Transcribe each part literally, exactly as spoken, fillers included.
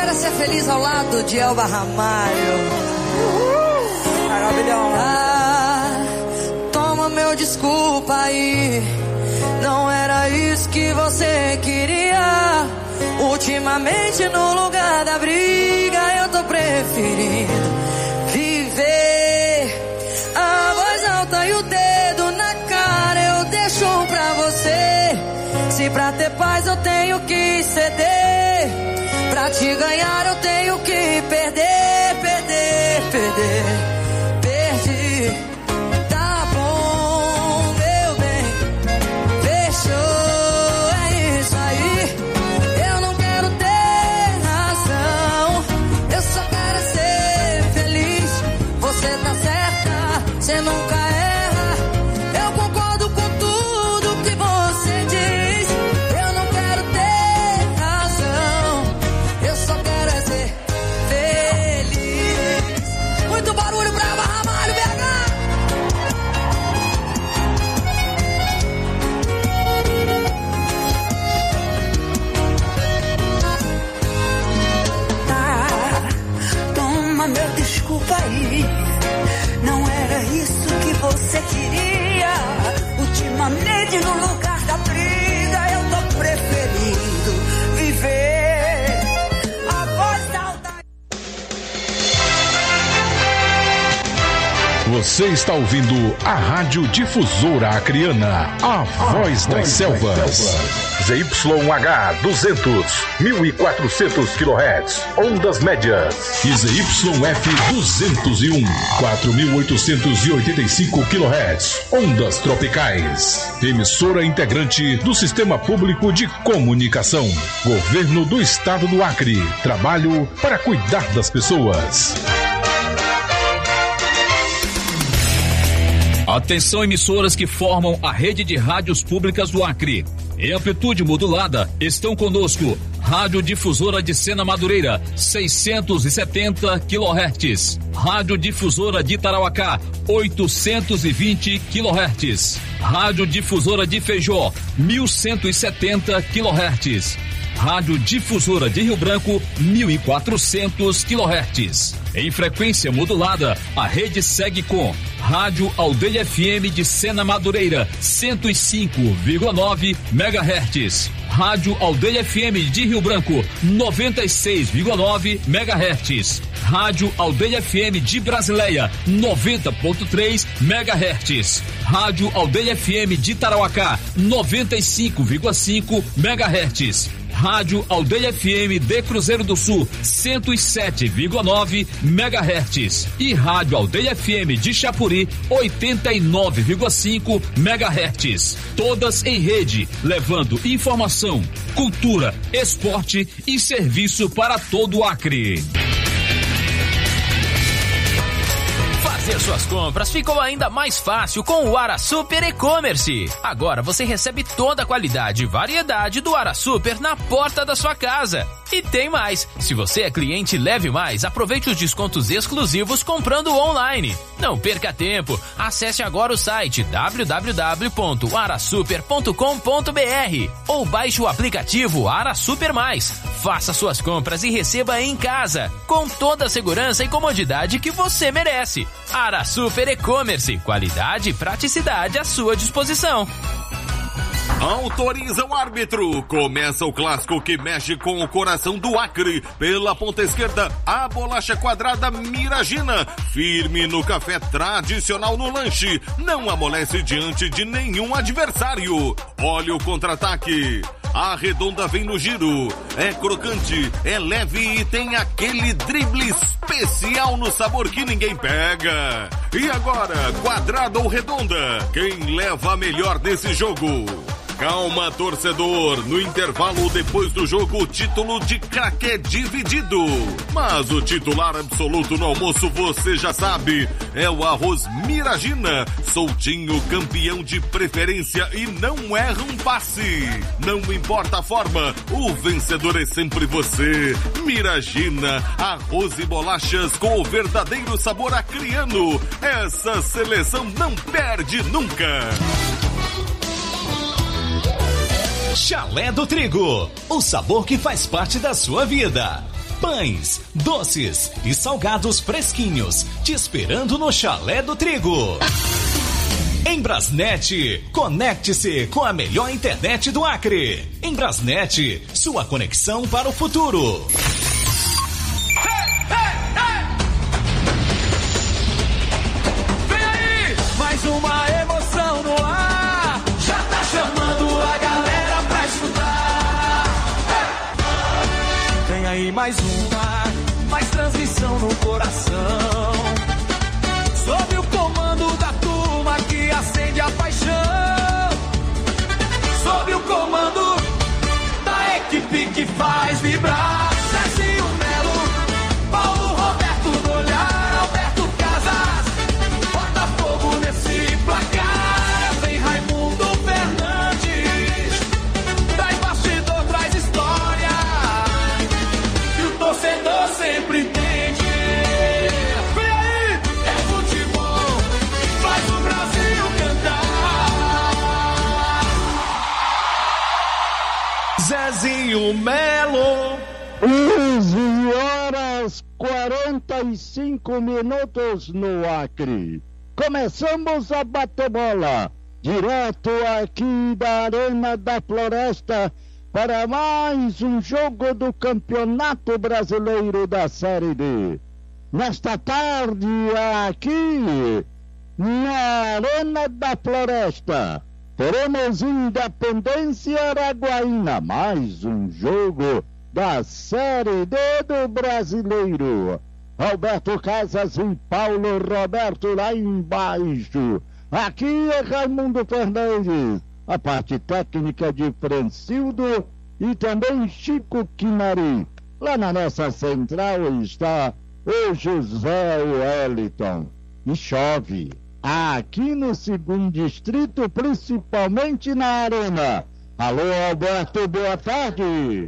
quero é ser feliz ao lado de Elba Ramalho. Ah, toma meu desculpa aí. Não era isso que você queria. Ultimamente no lugar da briga eu tô preferindo viver. A voz alta e o dedo na cara eu deixo pra você. Se pra ter paz eu tenho que ceder, pra te ganhar eu tenho que perder, perder, perder. Perdi. Tá bom, meu bem, fechou, é isso aí. Eu não quero ter razão, eu só quero ser feliz. Você tá certa, você nunca erra. Eu concordo com tudo que você diz. Eu não quero ter razão, eu só quero é ser feliz. Muito barulho pra Elba Ramalho, B H! Tá, toma meu desculpa aí. Não era isso que você queria. Ultimamente no lugar da briga eu tô preferindo viver. A voz alta. Você está ouvindo a Rádio Difusora Acreana, a voz das selvas. Z Y H duzentos, mil e quatrocentos quilohertz, ondas médias. E Z Y F duzentos e um, quatro mil oitocentos e oitenta e cinco quilohertz, ondas tropicais. Emissora integrante do Sistema Público de Comunicação. Governo do Estado do Acre. Trabalho para cuidar das pessoas. Atenção, emissoras que formam a rede de rádios públicas do Acre. Em amplitude modulada, estão conosco Rádio Difusora de Sena Madureira, seiscentos e setenta quilohertz. Rádio Difusora de Tarauacá, oitocentos e vinte quilohertz. Rádio Difusora de Feijó, mil cento e setenta quilohertz. Rádio Difusora de Rio Branco, mil e quatrocentos quilohertz. Em frequência modulada, a rede segue com Rádio Aldeia F M de Sena Madureira, cento e cinco vírgula nove megahertz. Rádio Aldeia F M de Rio Branco, noventa e seis vírgula nove megahertz. Rádio Aldeia F M de Brasileia, noventa vírgula três megahertz. Rádio Aldeia F M de Tarauacá, noventa e cinco vírgula cinco megahertz. Rádio Aldeia F M de Cruzeiro do Sul, cento e sete vírgula nove megahertz. E Rádio Aldeia F M de Chapuri, oitenta e nove vírgula cinco megahertz. Todas em rede, levando informação, cultura, esporte e serviço para todo o Acre. Fazer suas compras ficou ainda mais fácil com o AraSuper E-Commerce. Agora você recebe toda a qualidade e variedade do AraSuper na porta da sua casa. E tem mais, se você é cliente Leve Mais, aproveite os descontos exclusivos comprando online. Não perca tempo, acesse agora o site w w w ponto arasuper ponto com ponto b r ou baixe o aplicativo AraSuper Mais. Faça suas compras e receba em casa, com toda a segurança e comodidade que você merece. AraSuper E-Commerce, qualidade e praticidade à sua disposição. Autoriza o árbitro. Começa o clássico que mexe com o coração do Acre. Pela ponta esquerda, a bolacha quadrada Miragina. Firme no café tradicional no lanche. Não amolece diante de nenhum adversário. Olha o contra-ataque. A redonda vem no giro. É crocante, é leve e tem aquele drible especial no sabor que ninguém pega. E agora, quadrada ou redonda? Quem leva a melhor nesse jogo? Calma, torcedor. No intervalo depois do jogo, o título de craque é dividido. Mas o titular absoluto no almoço, você já sabe, é o arroz Miragina. Soltinho, campeão de preferência e não erra um passe. Não importa a forma, o vencedor é sempre você. Miragina, arroz e bolachas com o verdadeiro sabor acreano. Essa seleção não perde nunca. Chalé do Trigo, o sabor que faz parte da sua vida. Pães, doces e salgados fresquinhos, te esperando no Chalé do Trigo. Em Brasnet, conecte-se com a melhor internet do Acre. Em Brasnet, sua conexão para o futuro. Vem aí, mais uma emoção no ar. Já tá chamando a galera pra escutar. Vem aí mais uma, mais transmissão no coração. Sob o comando da turma que acende a paixão. Sob o comando da equipe que faz vibrar. Cezinho Melo, Paulo Roberto Dolhar, Alberto Casas, Botafogo nesse placar. Vem Raimundo Fernandes, traz bastidor, traz história, e o torcedor sempre entende. Zezinho Melo. onze horas quarenta e cinco minutos no Acre. Começamos a bater bola, direto aqui da Arena da Floresta, para mais um jogo do Campeonato Brasileiro da Série D. Nesta tarde, aqui na Arena da Floresta, teremos Independência Araguaína, mais um jogo da Série D do Brasileiro. Alberto Casas e Paulo Roberto lá embaixo. Aqui é Raimundo Fernandes, a parte técnica de Francildo e também Chico Quinari. Lá na nossa central está o José Wellington. E chove aqui no segundo distrito, principalmente na Arena. Alô, Alberto, boa tarde.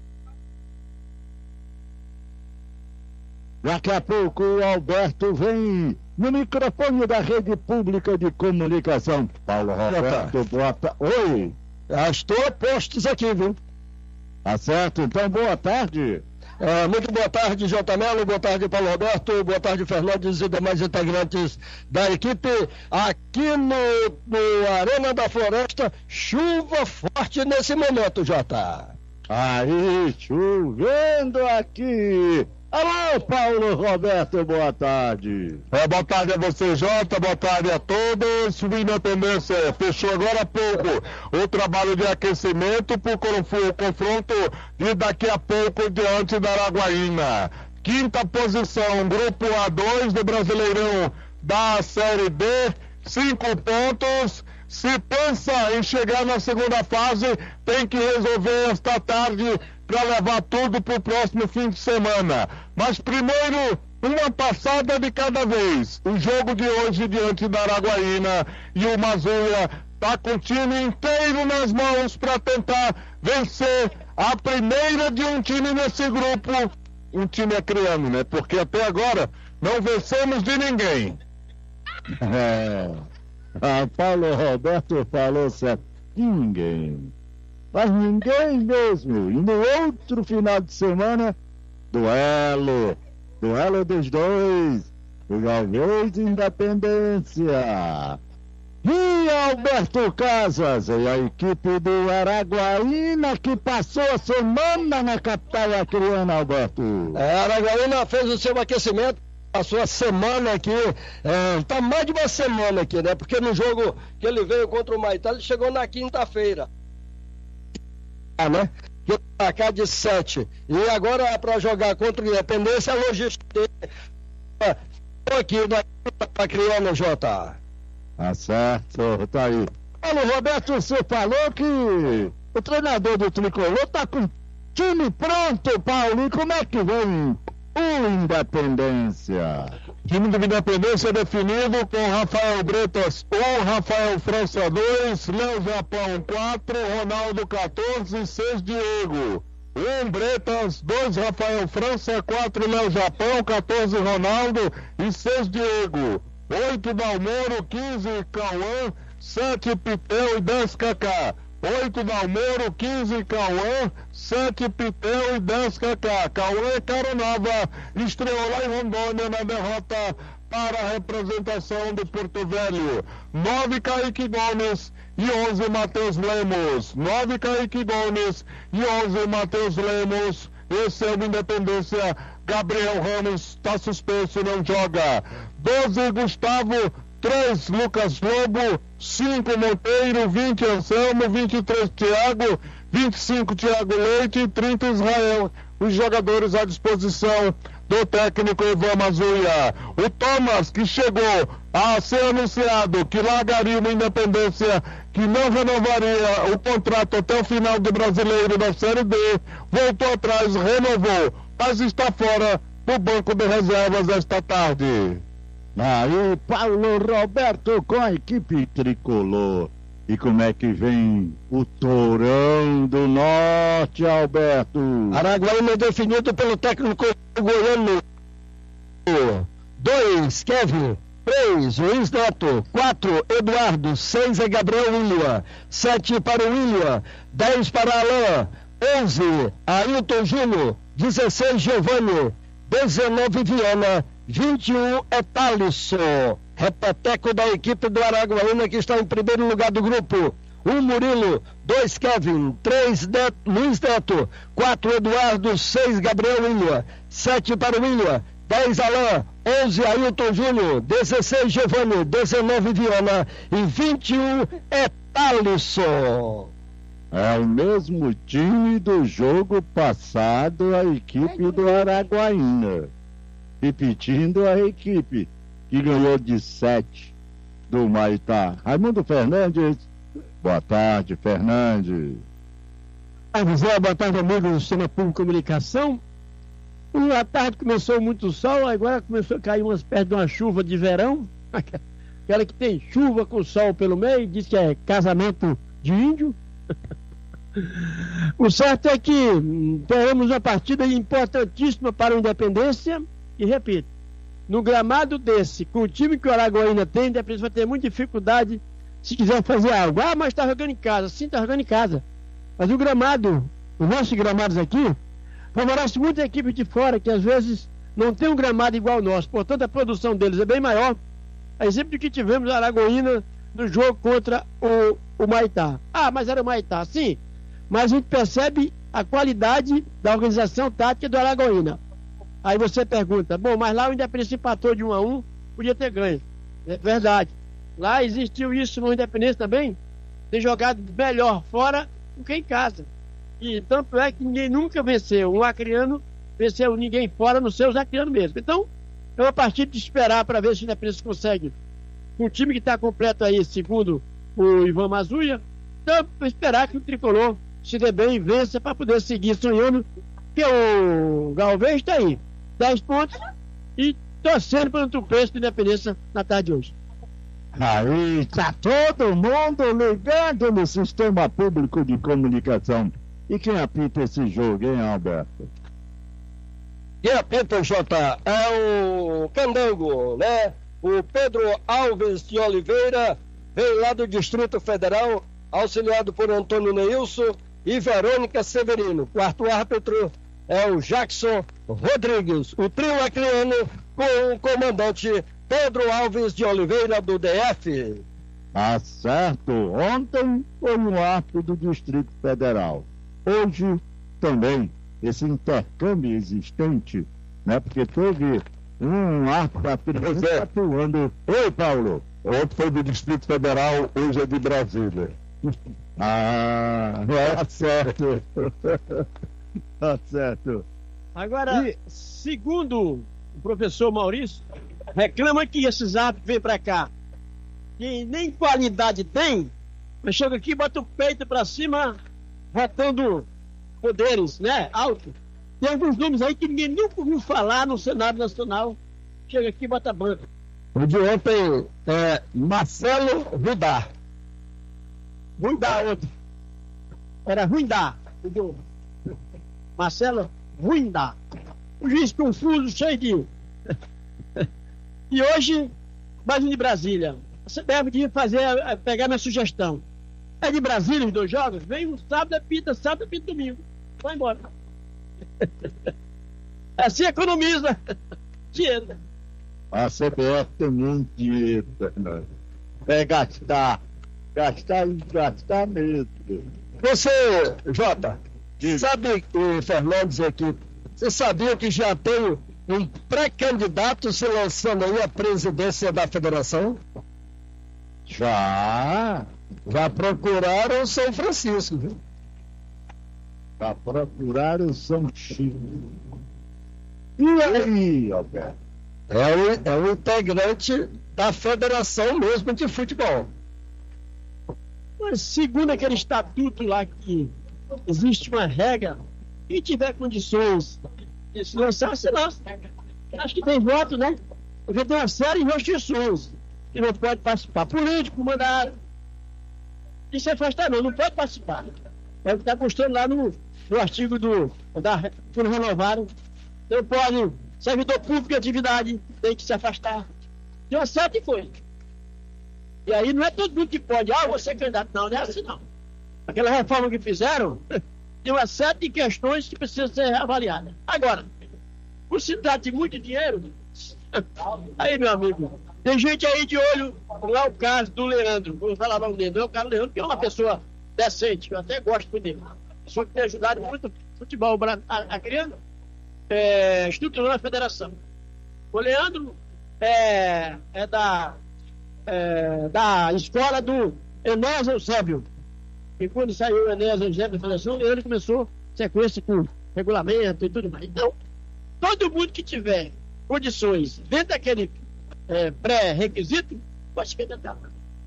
Daqui a pouco o Alberto vem no microfone da Rede Pública de Comunicação. Paulo Roberto, boa tarde. Oi. Já estou a postos aqui, viu? Tá certo, então boa tarde. É, muito boa tarde, J. Melo, boa tarde, Paulo Roberto, boa tarde, Fernandes e demais integrantes da equipe. Aqui no, no Arena da Floresta, chuva forte nesse momento, Jota. Aí, chovendo aqui. Alô, Paulo Roberto, boa tarde. É, boa tarde a você, Jota, boa tarde a todos. O Independência fechou agora há pouco o trabalho de aquecimento para o confronto de daqui a pouco diante da Araguaína. Quinta posição, grupo A dois do Brasileirão da Série B, cinco pontos. Se pensa em chegar na segunda fase, tem que resolver esta tarde para levar tudo para o próximo fim de semana. Mas primeiro, uma passada de cada vez. O jogo de hoje diante da Araguaína, e o Mazuia está com o time inteiro nas mãos para tentar vencer a primeira de um time nesse grupo. Um time acreano, né? Porque até agora não vencemos de ninguém. É... Ah, Paulo Roberto falou certo. Ninguém. Mas ninguém mesmo. E no outro final de semana, duelo. Duelo dos dois. O Galvez e Independência. E Alberto Casas e a equipe do Araguaína, que passou a semana na capital acreana, Alberto. É, a Araguaína fez o seu aquecimento. Passou a semana aqui, é, tá mais de uma semana aqui, né? Porque no jogo que ele veio contra o Maitá, ele chegou na quinta-feira. Ah, né? Pra cá de sete. E agora para jogar contra o Independência, a logística Estou aqui na criando, Jota. Tá certo, tá aí. Paulo Roberto, você falou que o treinador do Tricolor tá com time pronto, Paulo. E como é que vem o Independência? O time do Independência é definido com Rafael Bretas um, Rafael França dois, Léo Japão quatro, Ronaldo quatorze e seis Diego. um Bretas, dois Rafael França, quatro Léo Japão, quatorze Ronaldo e seis Diego. oito Dalmoro, quinze Cauã, sete Pitel e dez Kaká. oito Dalmoro, quinze Cauã, sete Pitel e dez Cacá. Cauã é cara nova, estreou lá em Rondônia na derrota para a representação do Porto Velho. nove Kaique Gomes e onze Matheus Lemos. nove Kaique Gomes e onze Matheus Lemos. Esse é o Independência. Gabriel Ramos está suspenso, não joga. doze Gustavo, três Lucas Lobo, cinco Monteiro, vinte Anselmo, vinte e três Thiago, vinte e cinco Thiago Leite e trinta Israel. Os jogadores à disposição do técnico Ivan Mazuia. O Thomas, que chegou a ser anunciado que largaria uma Independência, que não renovaria o contrato até o final do Brasileiro da Série D, voltou atrás, renovou, mas está fora do banco de reservas esta tarde. Aí, Paulo Roberto com a equipe tricolor. E como é que vem o Tourão do Norte, Alberto? Araguaína definido pelo técnico goiano. dois, Kevin. três, Luiz Neto. quatro, Eduardo. seis é Gabriel William. sete para o William. dez para Alain. onze, Ailton Júnior. dezesseis, Giovanni. dezenove, Viana. vinte e um é Thalisson. Repeteco da equipe do Araguaína, que está em primeiro lugar do grupo. um Murilo, dois Kevin, três Neto, Luiz Neto, quatro Eduardo, seis Gabriel William, sete para o William, dez Alain, onze Ailton Júnior, dezesseis Giovanni, dezenove Viana e vinte e um é Thalisson. É o mesmo time do jogo passado, a equipe do Araguaína. Repetindo a equipe que ganhou de sete do Maitá. Raimundo Fernandes, boa tarde, Fernandes. Ah, Zé, boa tarde, amigos do Sistema Público de Comunicação. A tarde começou muito sol, agora começou a cair umas perto de uma chuva de verão, aquela que tem chuva com sol pelo meio, diz que é casamento de índio. O certo é que teremos uma partida importantíssima para a Independência, e repito, no gramado desse, com o time que o Araguaína tem, a Independência vai ter muita dificuldade se quiser fazer algo. Ah, mas está jogando em casa. Sim, está jogando em casa. Mas o gramado, os nossos gramados aqui, favorece muita equipe de fora, que às vezes não tem um gramado igual ao nosso. Portanto, a produção deles é bem maior. A exemplo do que tivemos a Araguaína no jogo contra o, o Maitá. Ah, mas era o Maitá. Sim, mas a gente percebe a qualidade da organização tática do Araguaína. Aí você pergunta, bom, mas lá o Independência empatou de um a um, podia ter ganho. É verdade. Lá existiu isso no Independência também, ter jogado melhor fora do que em casa. E tanto é que ninguém nunca venceu. Um acriano venceu ninguém fora no seu acriano mesmo. Então, é uma partida de esperar para ver se o Independência consegue, com o time que está completo aí, segundo o Ivan Mazuia, então, esperar que o Tricolor se dê bem e vença para poder seguir sonhando, que o Galvez está aí. dez pontos e torcendo para o tropeço de Independência na tarde de hoje. Aí está todo mundo ligado no Sistema Público de Comunicação. E quem apita esse jogo, hein, Alberto? Quem apita, Jota, é o Candango, né? O Pedro Alves de Oliveira, veio lá do Distrito Federal, auxiliado por Antônio Neilson e Verônica Severino. Quarto árbitro é o Jackson Rodrigues. O trio acriano com o comandante Pedro Alves de Oliveira, do D F. Tá certo. Ontem foi um árbitro do Distrito Federal. Hoje também esse intercâmbio existente, né? Porque teve um árbitro atuando. Oi, Paulo. Ontem foi do Distrito Federal, hoje é de Brasília. Ah, é certo. Tá certo. Agora, e, segundo o professor Maurício, reclama que esses árbitros vêm pra cá que nem qualidade tem, mas chega aqui e bota o peito pra cima, retando poderes, né? Alto. Tem alguns nomes aí que ninguém nunca ouviu falar no Senado Nacional. Chega aqui e bota a banca. O de ontem é Marcelo Rudá. Ruindá, outro. Era Ruindá. Marcelo Ruindá. Um juiz confuso, cheio de... E hoje, mais um de Brasília. Você deve fazer, pegar minha sugestão. É de Brasília os dois jogos? Vem um sábado, apita, sábado, apita domingo. Vai embora. Assim economiza dinheiro. A C B F tem muito dinheiro, Fernando. É gastar. Gastar e gastar mesmo. Você, Jota, sabe, o Fernandes aqui, você sabia que já tem um pré-candidato se lançando aí à presidência da federação? Já. Já procuraram o São Francisco, viu? Já procuraram o São Chico. E aí, Alberto? É o, é o integrante da federação mesmo de futebol. Mas segundo aquele estatuto lá que existe uma regra, quem tiver condições de se lançar, se lança. Acho que tem voto, né? Porque tem uma série de restrições que não pode participar. Político, mandato. E se afastar não, não pode participar. É o que está constando lá no, no artigo do da quando renovaram. Não pode, servidor público de atividade tem que se afastar. Tem uma série de coisas. E aí não é todo mundo que pode, ah, você é candidato. Não, não é assim não. Aquela reforma que fizeram, tem uma série de questões que precisam ser avaliadas. Agora, por se trata de muito dinheiro, aí, meu amigo, tem gente aí de olho, lá o caso do Leandro, vou falar logo dele, não é o caso do Leandro, que é uma pessoa decente, eu até gosto dele. Pessoa que tem ajudado muito o futebol a, a criando, é, estruturando a federação. O Leandro é, é da... É, da escola do Enéas Eusébio. E quando saiu o Enéas Eusébio da Federação, ele começou sequência com regulamento e tudo mais. Então, todo mundo que tiver condições dentro daquele é, pré-requisito, pode se candidatar.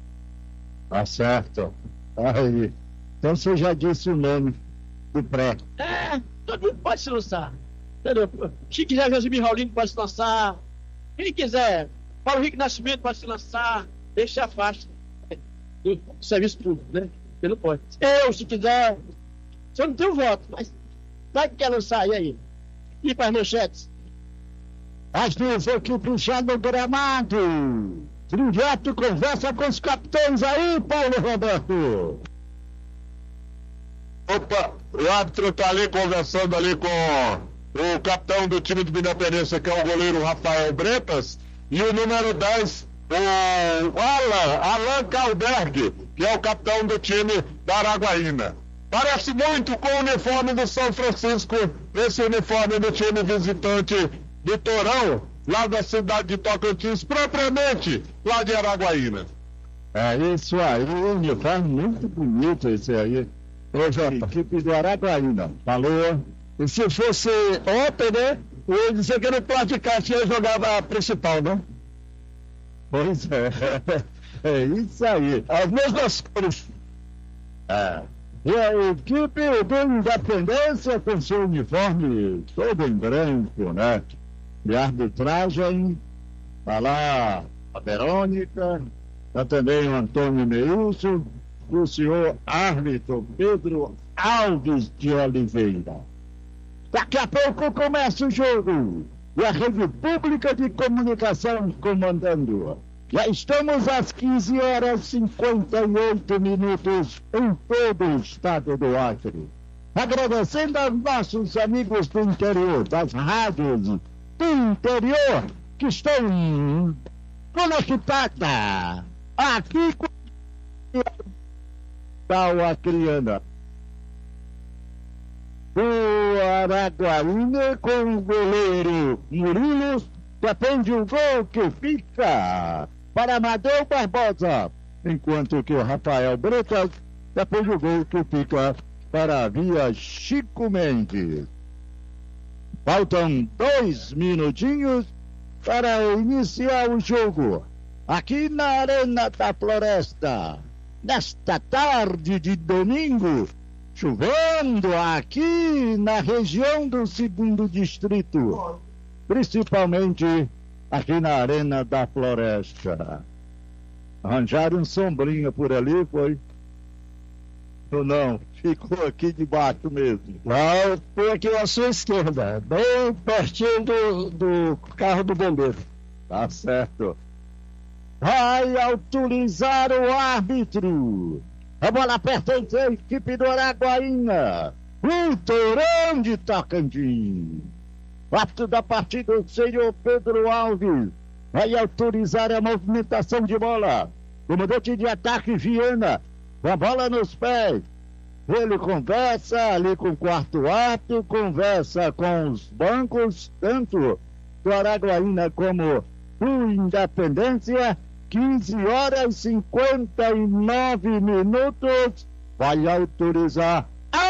Tá certo. Aí. Então você já disse o nome do pré. É, todo mundo pode se lançar. Entendeu? Se quiser, Josimir Raulino pode se lançar. Quem quiser, Paulo Henrique Nascimento pode se lançar, deixa a faixa do serviço público, né? Ele não pode. Eu, se quiser, se eu não tenho voto, mas vai que quer lançar, e aí? E para as manchetes? As duas equipes já no gramado. Triunvirato conversa com os capitães aí, Paulo Roberto. Opa, o árbitro está ali conversando ali com o capitão do time do Independência, que é o goleiro Rafael Bretas, e o número dez, o Alan, Alan Kalberg, que é o capitão do time da Araguaína. Parece muito com o uniforme do São Francisco, esse uniforme do time visitante do Torão, lá da cidade de Tocantins, propriamente lá de Araguaína. É isso aí, o uniforme muito bonito esse aí. Ô, Jota, equipe do Araguaína, falou. E se fosse ontem, né? Eu ia dizer que era o Platicate ia jogar a principal, né? Pois é, é isso aí. As mesmas cores. É. E a equipe do Independência com seu uniforme todo em branco, né? De arbitragem, tá lá a Verônica, tá também o Antônio Meilson, o senhor árbitro Pedro Alves de Oliveira. Daqui a pouco começa o jogo. E a Rede Pública de Comunicação comandando. Já estamos às quinze horas e cinquenta e oito minutos em todo o estado do Acre. Agradecendo aos nossos amigos do interior, das rádios do interior, que estão conectadas aqui com o Acreana. O Araguaína com o goleiro Murilo, depende o gol que fica para Amadeu Barbosa, enquanto que o Rafael Bretas depende o gol que fica para a Via Chico Mendes. Faltam dois minutinhos para iniciar o jogo aqui na Arena da Floresta, nesta tarde de domingo, chovendo aqui na região do segundo distrito, principalmente aqui na Arena da Floresta. Arranjaram sombrinha por ali, foi? Ou não? Ficou aqui debaixo mesmo. Não, foi aqui à sua esquerda, bem pertinho do, do carro do bombeiro. Tá certo. Vai autorizar o árbitro. A bola pertence à equipe do Araguaína. O Torão de Tocantins. Ato da partida, o senhor Pedro Alves vai autorizar a movimentação de bola. Comandante de ataque Viana, com a bola nos pés. Ele conversa ali com o quarto árbitro, conversa com os bancos, tanto do Araguaína como do Independência. quinze horas e cinquenta e nove minutos. Vai autorizar.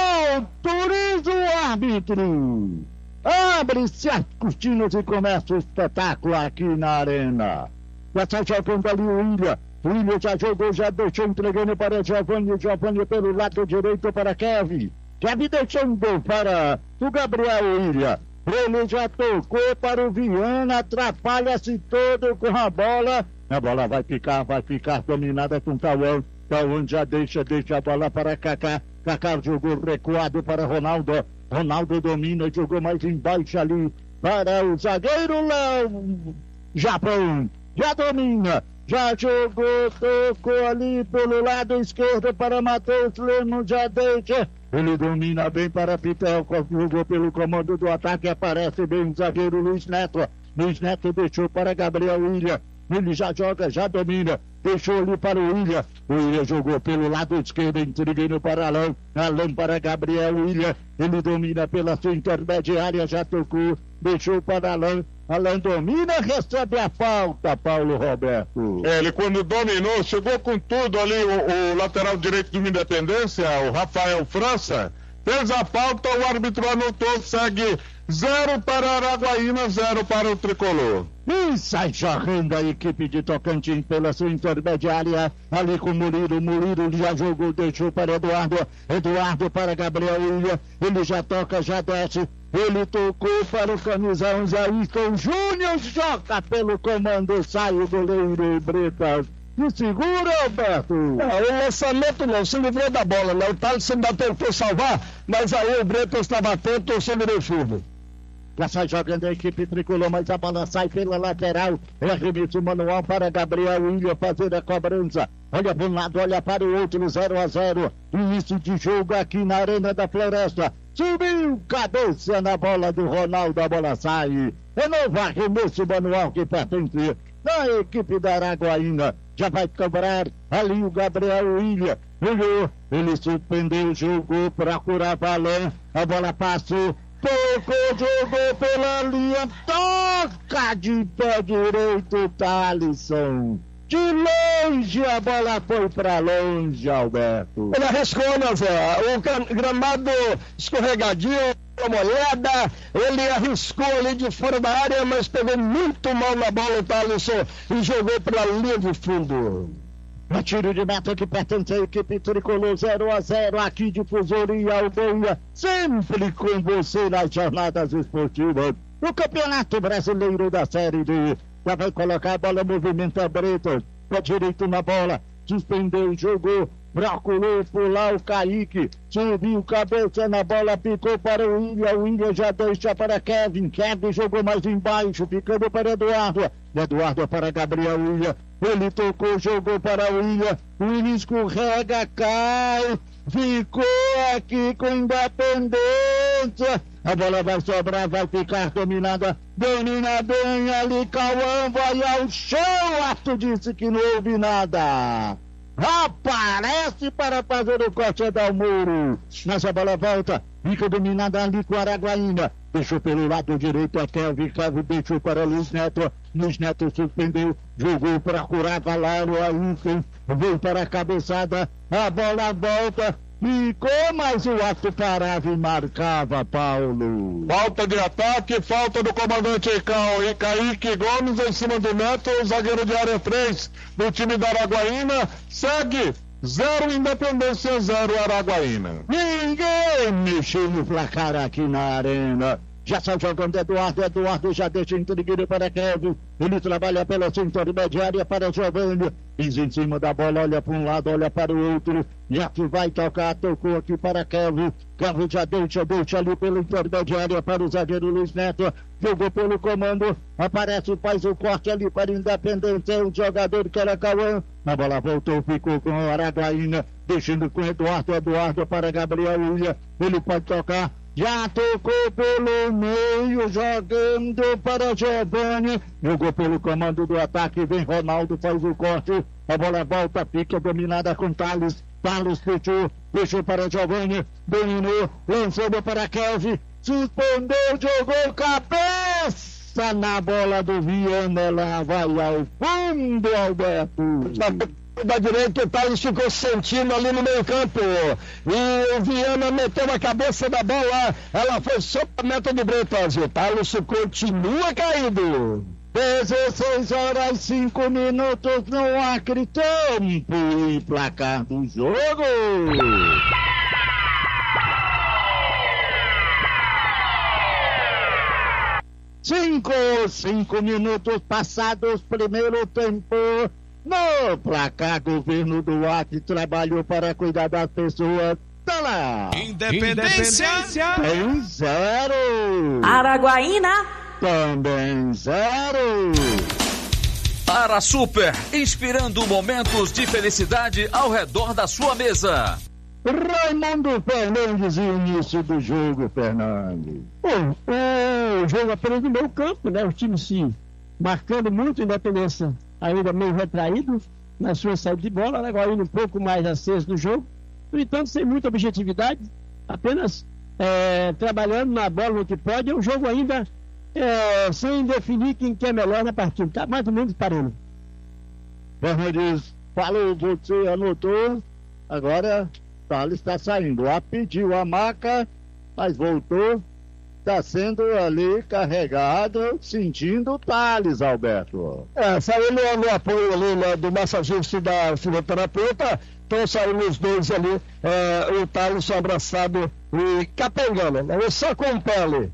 Autoriza o árbitro. Abre-se as cortinas e começa o espetáculo aqui na arena. Já está jogando ali o William. O William já jogou, já deixou entregando para Giovanni. Giovanni pelo lado direito para Kevin. Kevin deixando para o Gabriel William. Ele já tocou para o Viana. Atrapalha-se todo com a bola. A bola vai ficar, vai ficar dominada com o Cauã. Cauã já deixa, deixa a bola para Kaká. Kaká jogou recuado para Ronaldo. Ronaldo domina, jogou mais embaixo ali para o zagueiro Léo. Japão, já domina, já jogou, tocou ali pelo lado esquerdo para Matheus Lemos, já deixa. Ele domina bem para Pitel, jogou pelo comando do ataque, aparece bem o zagueiro Luiz Neto. Luiz Neto deixou para Gabriel William. Ele já joga, já domina. Deixou ali para o William. O William jogou pelo lado esquerdo, entregando para Alain. Alain para Gabriel William. Ele domina pela sua intermediária, já tocou. Deixou para Alain. Alain domina, recebe a falta, Paulo Roberto. É, ele quando dominou, chegou com tudo ali, o, o lateral direito do Independência, o Rafael França. Fez a falta, o árbitro anotou, segue zero para Araguaína, zero para o Tricolor. E sai jogando a equipe de Tocantins pela sua intermediária, ali com o Murilo. Murilo já jogou, deixou para Eduardo. Eduardo para Gabriel William. Ele já toca, já desce. Ele tocou para o camisa onze. Ayrton Júnior joga pelo comando. Sai o goleiro Bretas. E segura, Alberto. Não, o lançamento não, se livrou da bola, né? O Thales ainda tentou salvar, mas aí o Bretas estava atento ou se virou firme. Já sai jogando a equipe tricolor, mas a bola sai pela lateral. É arremesso manual para Gabriel William fazer a cobrança. Olha para um lado, olha para o outro, zero a zero. Início de jogo aqui na Arena da Floresta. Subiu cabeça na bola do Ronaldo, a bola sai. É novo arremesso manual que pertence à equipe da Araguaína. Já vai cobrar ali o Gabriel William. Olhou, ele suspendeu, jogou, procurava Alain. A bola passou. Tocou, jogou pela linha, toca de pé direito, Thalisson. De longe a bola foi pra longe, Alberto. Ele arriscou, né, Zé? O gramado escorregadio, molhada, ele arriscou ali de fora da área, mas pegou muito mal na bola o Thalisson e jogou pra linha de fundo. O tiro de meta que pertence à equipe tricolor, zero a zero aqui de Fusora e Aldeia, sempre com você nas jornadas esportivas. No Campeonato Brasileiro da Série D, já vai colocar a bola, movimenta Bretas, pé direito na bola, suspendeu, jogou, procurou pular o Kaique, subiu cabeça na bola, picou para o William, o William já deixa para Kevin, Kevin jogou mais embaixo, ficando para Eduardo, Eduardo para Gabriel William, ele tocou, jogou para o William, o William escorrega, cai, ficou aqui com Independência, a bola vai sobrar, vai ficar dominada, domina bem ali, Cauã vai ao chão, Arthur disse que não houve nada. Aparece para fazer o corte do muro. Mas a bola volta. Fica dominada ali com a Araguaína. Deixou pelo lado direito a Kelvin. Kelvin deixou para Luiz Neto. Luiz Neto suspendeu. Jogou para curava lá no Ayrton. Veio para a cabeçada. A bola volta. Ficou, mas o ato parava e marcava, Paulo. Falta de ataque, falta do comandante Cal, Kaique Gomes em cima do Neto, o zagueiro de área três do time da Araguaína. Segue zero Independência, zero Araguaína. Ninguém mexeu no placar aqui na Arena. Já está jogando Eduardo, Eduardo já deixa entregueiro para Kevin, ele trabalha pela centro intermediária para Giovanni, pisa em cima da bola, olha para um lado, olha para o outro, já que vai tocar, tocou aqui para Kevin, Kevin já deixa, deixa ali pela intermediária para o zagueiro Luiz Neto, jogou pelo comando, aparece, faz o corte ali para Independência, o jogador que era Cauã, a bola voltou, ficou com o Araguaína, deixando com Eduardo, Eduardo para Gabriel Ilha, ele pode tocar, já tocou pelo meio, jogando para Giovanni, jogou pelo comando do ataque, vem Ronaldo, faz o corte, a bola volta, fica dominada com Thales, Thales fechou, fechou para Giovanni, dominou, lançando para Kelvin, suspendeu, jogou cabeça na bola do Viana, ela vai ao fundo, Alberto. Da direita, o Thales ficou sentindo ali no meio campo, e o Viana meteu a cabeça da bola, ela foi só a meta de Bretas, o Thales continua caído. dezesseis horas e cinco minutos no Acre, tempo e placar do jogo. Cinco, cinco minutos passados, primeiro tempo. No placar, governo do Acre trabalhou para cuidar das pessoas. Tá lá. Independência. Tem zero. Araguaína. Também zero. Ara Super, inspirando momentos de felicidade ao redor da sua mesa. Raimundo Fernandes e início do jogo, Fernandes. Bom, o jogo apenas no meio campo, né? O time sim, marcando muito, Independência ainda meio retraído na sua saída de bola, agora indo um pouco mais aceso no jogo, no entanto sem muita objetividade, apenas é, trabalhando na bola no que pode, é um jogo ainda é, sem definir quem quer melhor na partida, tá mais ou menos parando. Fernandes falou, você anotou, agora Thales está saindo, lá pediu a maca, mas voltou, está sendo ali carregado, sentindo o Thales, Alberto. É, saiu no, no apoio ali, né, do massagista da fisioterapeuta, estão saindo os dois ali, é, o Thales abraçado e capengando, né, só com pele.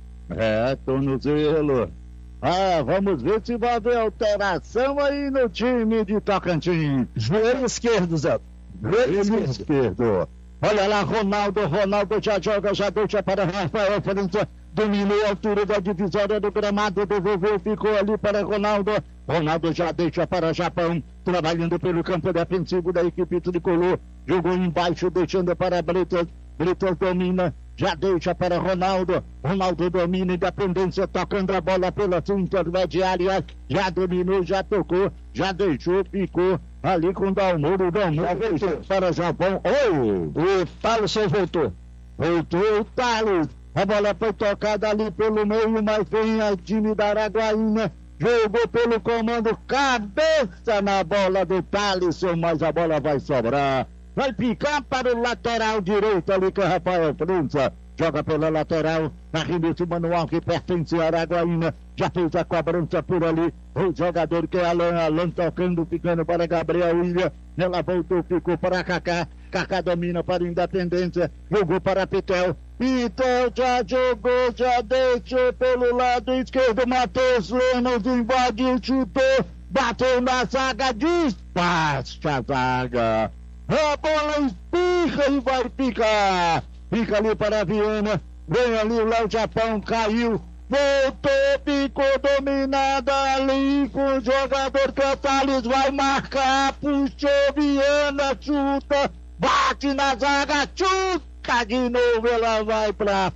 É, tornozelo. Ah, vamos ver se vai haver alteração aí no time de Tocantins. Joelho esquerdo, Zé. Joelho esquerdo. esquerdo. Olha lá, Ronaldo, Ronaldo já joga, já deixa para Rafael França, dominou a altura da divisória do gramado, devolveu, ficou ali para Ronaldo, Ronaldo já deixa para Japão, trabalhando pelo campo defensivo da equipe tricolor, jogou embaixo, deixando para Bretas, Bretas domina, já deixa para Ronaldo, Ronaldo domina, Independência tocando a bola pela sua intermediária, já dominou, já tocou, já deixou, ficou ali com o Dalmoro, Dalmoro para Japão, oi, o Thales voltou, voltou o Thales, a bola foi tocada ali pelo meio, mas vem a time da Araguaína, jogou pelo comando, cabeça na bola do Thaleson, mas a bola vai sobrar, vai picar para o lateral direito ali com Rafael França, joga pela lateral, arremesso manual que pertence a Araguaína, já fez a cobrança por ali, o jogador que é Alan, Alan tocando, ficando para Gabriel Ilha, ela voltou, ficou para Kaká, Kaká domina para Independência, jogou para Pitel, Pitel já jogou, já deixou pelo lado esquerdo, Matheus Lemos invadiu, chutou, bateu na zaga, despacha a zaga, a bola espirra e vai picar, fica ali para a Viana, vem ali o Léo Japão, caiu, voltou, ficou dominada ali com o jogador que o Thales vai marcar, puxou Viana, chuta, bate na zaga, chuta de novo, ela vai pra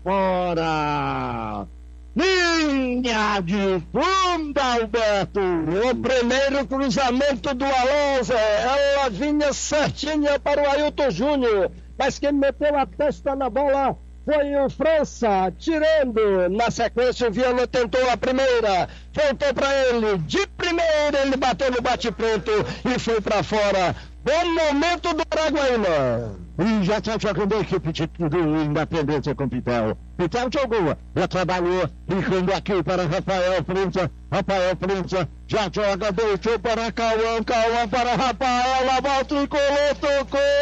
fora. Linha de fundo, Alberto. O primeiro cruzamento do Alonso, ela vinha certinha para o Ailton Júnior, mas quem meteu a testa na bola foi o França, tirando. Na sequência o Viana tentou a primeira, voltou para ele, de primeira ele bateu no bate-pronto e foi para fora. Bom momento do Araguaína. E já está jogando a equipe de, do Independência com Pitel. Pitel jogou, já trabalhou, ficando aqui para Rafael França. Rafael França já joga, deixou para Cauã, Cauã para Rafael, a volta e colou, tocou.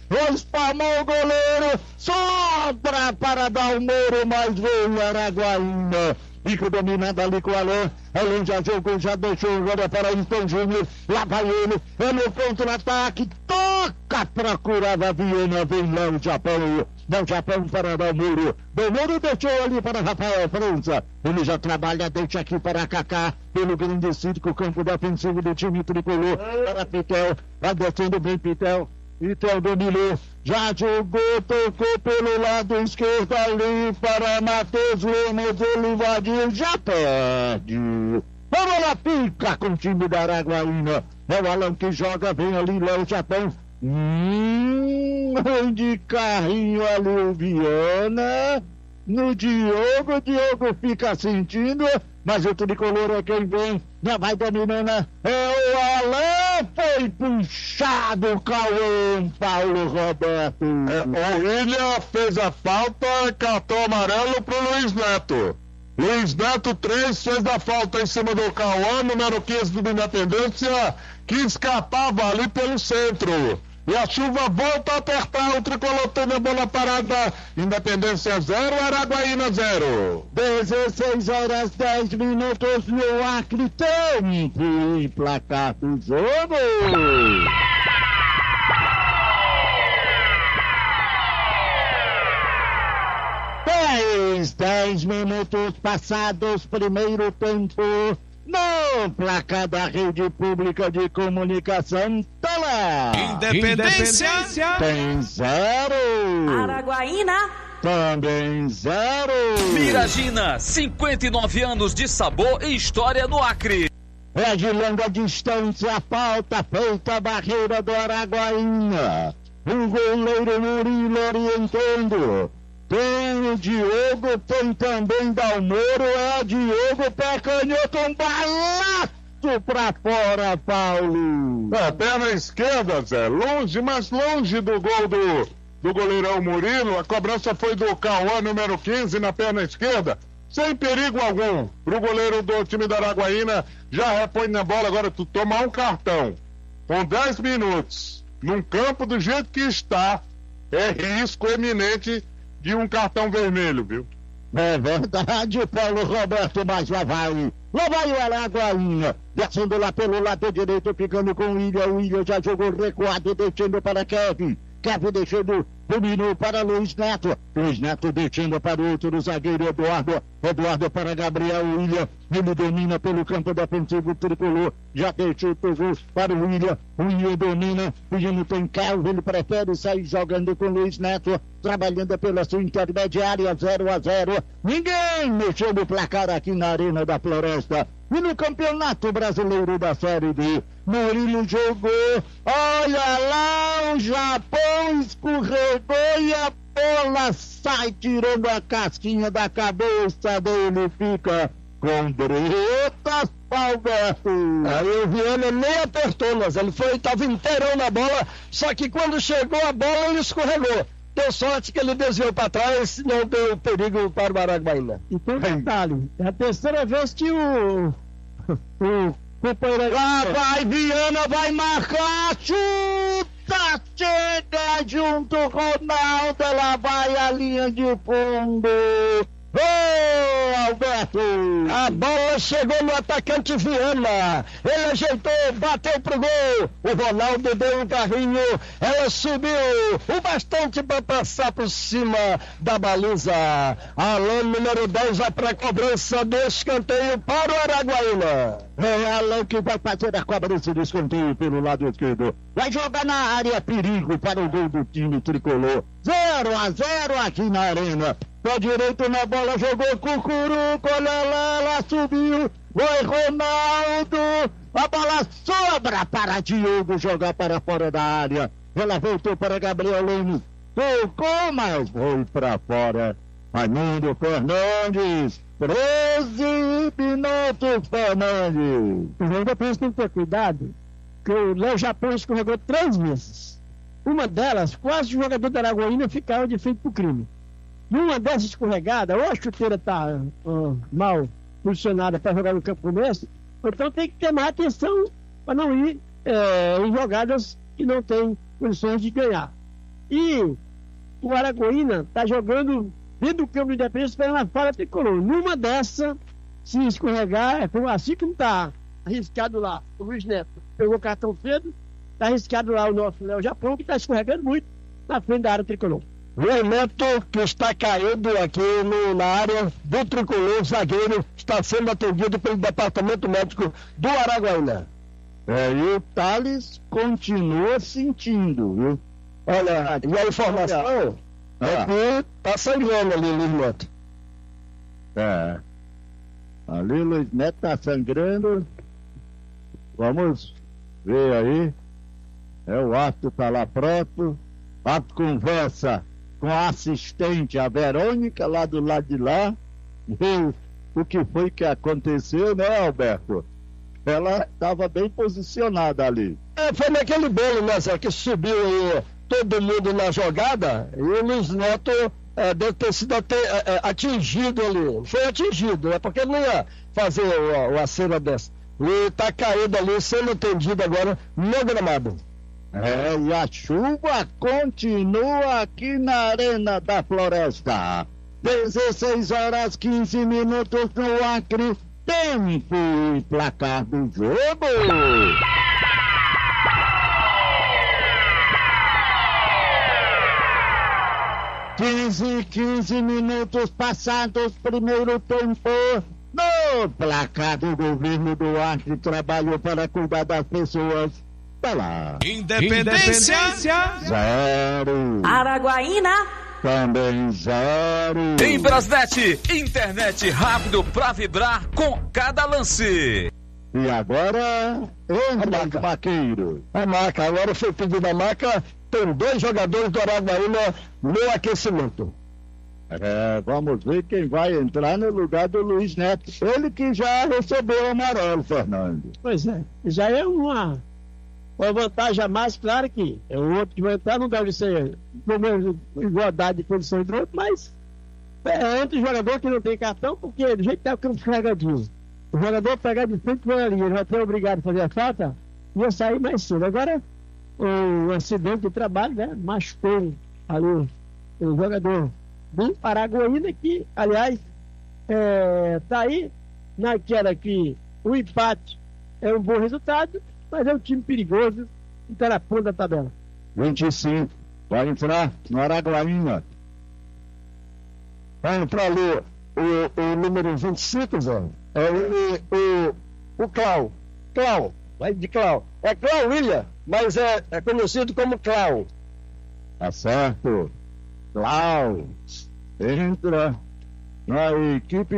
espalmou o goleiro, sobra para Dalmoro, mas veio o Araguaína. Fica dominando ali com o Alain. Alain já jogou, já deixou o jogo para Ayrton Júnior. Lá vai ele, é no contra-ataque. Toca, procurava Viana. Vem lá o Japão. Não, Japão para Dalmoro. Dalmoro deixou ali para Rafael França. Ele já trabalha, deixa aqui para Kaká. Pelo grande círculo, campo defensivo do time tricolor. Para Pitel. Vai descendo bem Pitel. Pitel dominou. Já jogou, tocou pelo lado esquerdo ali para Matheus Lemos. Ele invadiu, já perde. Vamos lá, fica com o time da Araguaína. É o Alan que joga, vem ali, Léo Japão. Hum, de carrinho ali o Viana. No Diogo, o Diogo fica sentindo, mas o tricolor é quem vem, já vai dominando, é o Alain, foi puxado o Cauã, Paulo Roberto. É, o William fez a falta, cartão amarelo pro Luiz Neto. Luiz Neto três fez a falta em cima do Cauã, número quinze do Independência, que escapava ali pelo centro. E a chuva volta a apertar, o tricolor teve a bola parada. Independência zero, Araguaína zero. dezesseis horas dez minutos no Acre, tempo e placar do jogo. dez, dez minutos passados, primeiro tempo. No placar da Rede Pública de Comunicação, tá lá. Independência, tem zero. Araguaína também zero. Miragina, cinquenta e nove anos de sabor e história no Acre. É de longa distância, a falta feita a barreira do Araguaína. O goleiro Murilo orientando. Tem o Diogo, tem também Dalmoro, é o Diogo, pé canhoto, um balaço pra fora, Paulo. É, perna esquerda, Zé, longe, mas longe do gol do, do goleirão Murilo, a cobrança foi do Cauã, número quinze, na perna esquerda, sem perigo algum, pro goleiro do time da Araguaína, já repõe na bola, agora tu tomar um cartão, com dez minutos, num campo do jeito que está, é risco eminente de um cartão vermelho, viu? É verdade, Paulo Roberto, mas lá vai. Lá vai o Araguaína, descendo lá pelo lado direito, ficando com o William. O William já jogou recuado, deixando para Kevin. Kevin deixando, dominou para Luiz Neto. Luiz Neto deixando para o outro zagueiro Eduardo. Eduardo para Gabriel William. Ele domina pelo campo defensivo tricolor. Já deixou tudo para o William. O William domina. O William tem Kelvin. Ele prefere sair jogando com Luiz Neto. Trabalhando pela sua intermediária, zero a zero. Ninguém mexeu no placar aqui na Arena da Floresta. E no Campeonato Brasileiro da Série D, Murilo jogou, olha lá, o Japão escorregou e a bola sai tirando a casquinha da cabeça dele, fica com bretas, Alberto. Aí o Viana nem apertou, mas ele foi, estava inteirão na bola, só que quando chegou a bola ele escorregou. Deu sorte que ele desviou para trás, não deu perigo para o Araguaína. E tem um detalhe, é a terceira vez que o, o companheiro... Lá vai Viana, vai marcar, chuta, chega junto, Ronaldo, ela vai à linha de fundo. Ô, Alberto! A bola chegou no atacante Viana. Ele ajeitou, bateu pro gol. O Ronaldo deu um carrinho. Ela subiu o bastante para passar por cima da baliza. Alan, número dez, vai para a cobrança do escanteio para o Araguaína. É Alan que vai fazer a cobrança do escanteio pelo lado esquerdo. Vai jogar na área, perigo para o gol do time tricolor. zero a zero aqui na arena. Pé direito na bola, jogou Cucuruco, olha lá, ela subiu, foi Ronaldo, a bola sobra para Diogo jogar para fora da área. Ela voltou para Gabriel Lemos, tocou, mas foi para fora. Raimundo Fernandes, treze minutos, Fernandes. Os europeus têm que ter cuidado, que o Léo Japão escorregou três vezes. Uma delas, quase o jogador da Araguaína ficava de frente pro crime. Numa dessas escorregadas, ou a chuteira está uh, mal posicionada para jogar no campo começo, então tem que ter mais atenção para não ir é, em jogadas que não tem condições de ganhar. E o Araguaína está jogando dentro do campo de Independência esperando a falha tricolor. Numa dessa, se escorregar, foi assim que não está arriscado lá. O Luiz Neto pegou cartão cedo, está arriscado lá o nosso Léo Japão, que está escorregando muito na frente da área tricolor. Luiz Neto, que está caído aqui no, na área do tricolor, zagueiro, está sendo atendido pelo departamento médico do Araguaína. É, e o Thales continua sentindo, viu? Olha, e a informação ah. é que tá sangrando ali, Luiz Neto. É. Ali o Luiz Neto tá sangrando. Vamos ver aí. É, o árbitro tá lá pronto. O árbitro conversa com a assistente, a Verônica, lá do lado de lá. Viu o que foi que aconteceu, né, Alberto? Ela estava bem posicionada ali. É, foi naquele bolo, né, Zé, que subiu aí todo mundo na jogada e o Luiz Neto é, deve ter sido até, é, atingido ali. Foi atingido, né, porque não ia fazer o, o, a cena dessa. E tá caído ali, sendo atendido agora no gramado. É, e a chuva continua aqui na Arena da Floresta. dezesseis horas quinze minutos no Acre. Tempo e placar do jogo. quinze, quinze minutos passados, primeiro tempo. No placar do governo do Acre, trabalhou para cuidar das pessoas. Tá lá. Independência, zero. Araguaína também zero. Em Brasnet, internet rápido pra vibrar com cada lance. E agora, entra Maqueiro. A marca, agora foi pedida a marca, tem dois jogadores do Araguaína no aquecimento. É, vamos ver quem vai entrar no lugar do Luiz Neto. Ele que já recebeu o amarelo, Fernando. Pois é, já é uma, uma vantagem a mais, claro que é o outro que vai entrar, não deve ser no mesmo igualdade de posição do outro, mas é entre o jogador que não tem cartão, porque do jeito que tá o campo carregadinho. O jogador pegar de frente com a linha, ele vai ter obrigado a fazer a falta, ia sair mais cedo. Agora, o acidente de trabalho, né, machucou ali o jogador do Araguaína, que, aliás, é, tá aí naquela que o empate é um bom resultado, mas é um time perigoso e tá na ponta da tabela. vinte e cinco, vai entrar no Araguaína. Vai entrar ali o, o número vinte e cinco, Zé. É o, o, o Clau. Clau, vai de Clau. É Clau William, mas é, é conhecido como Clau. Tá certo. Clau entra na equipe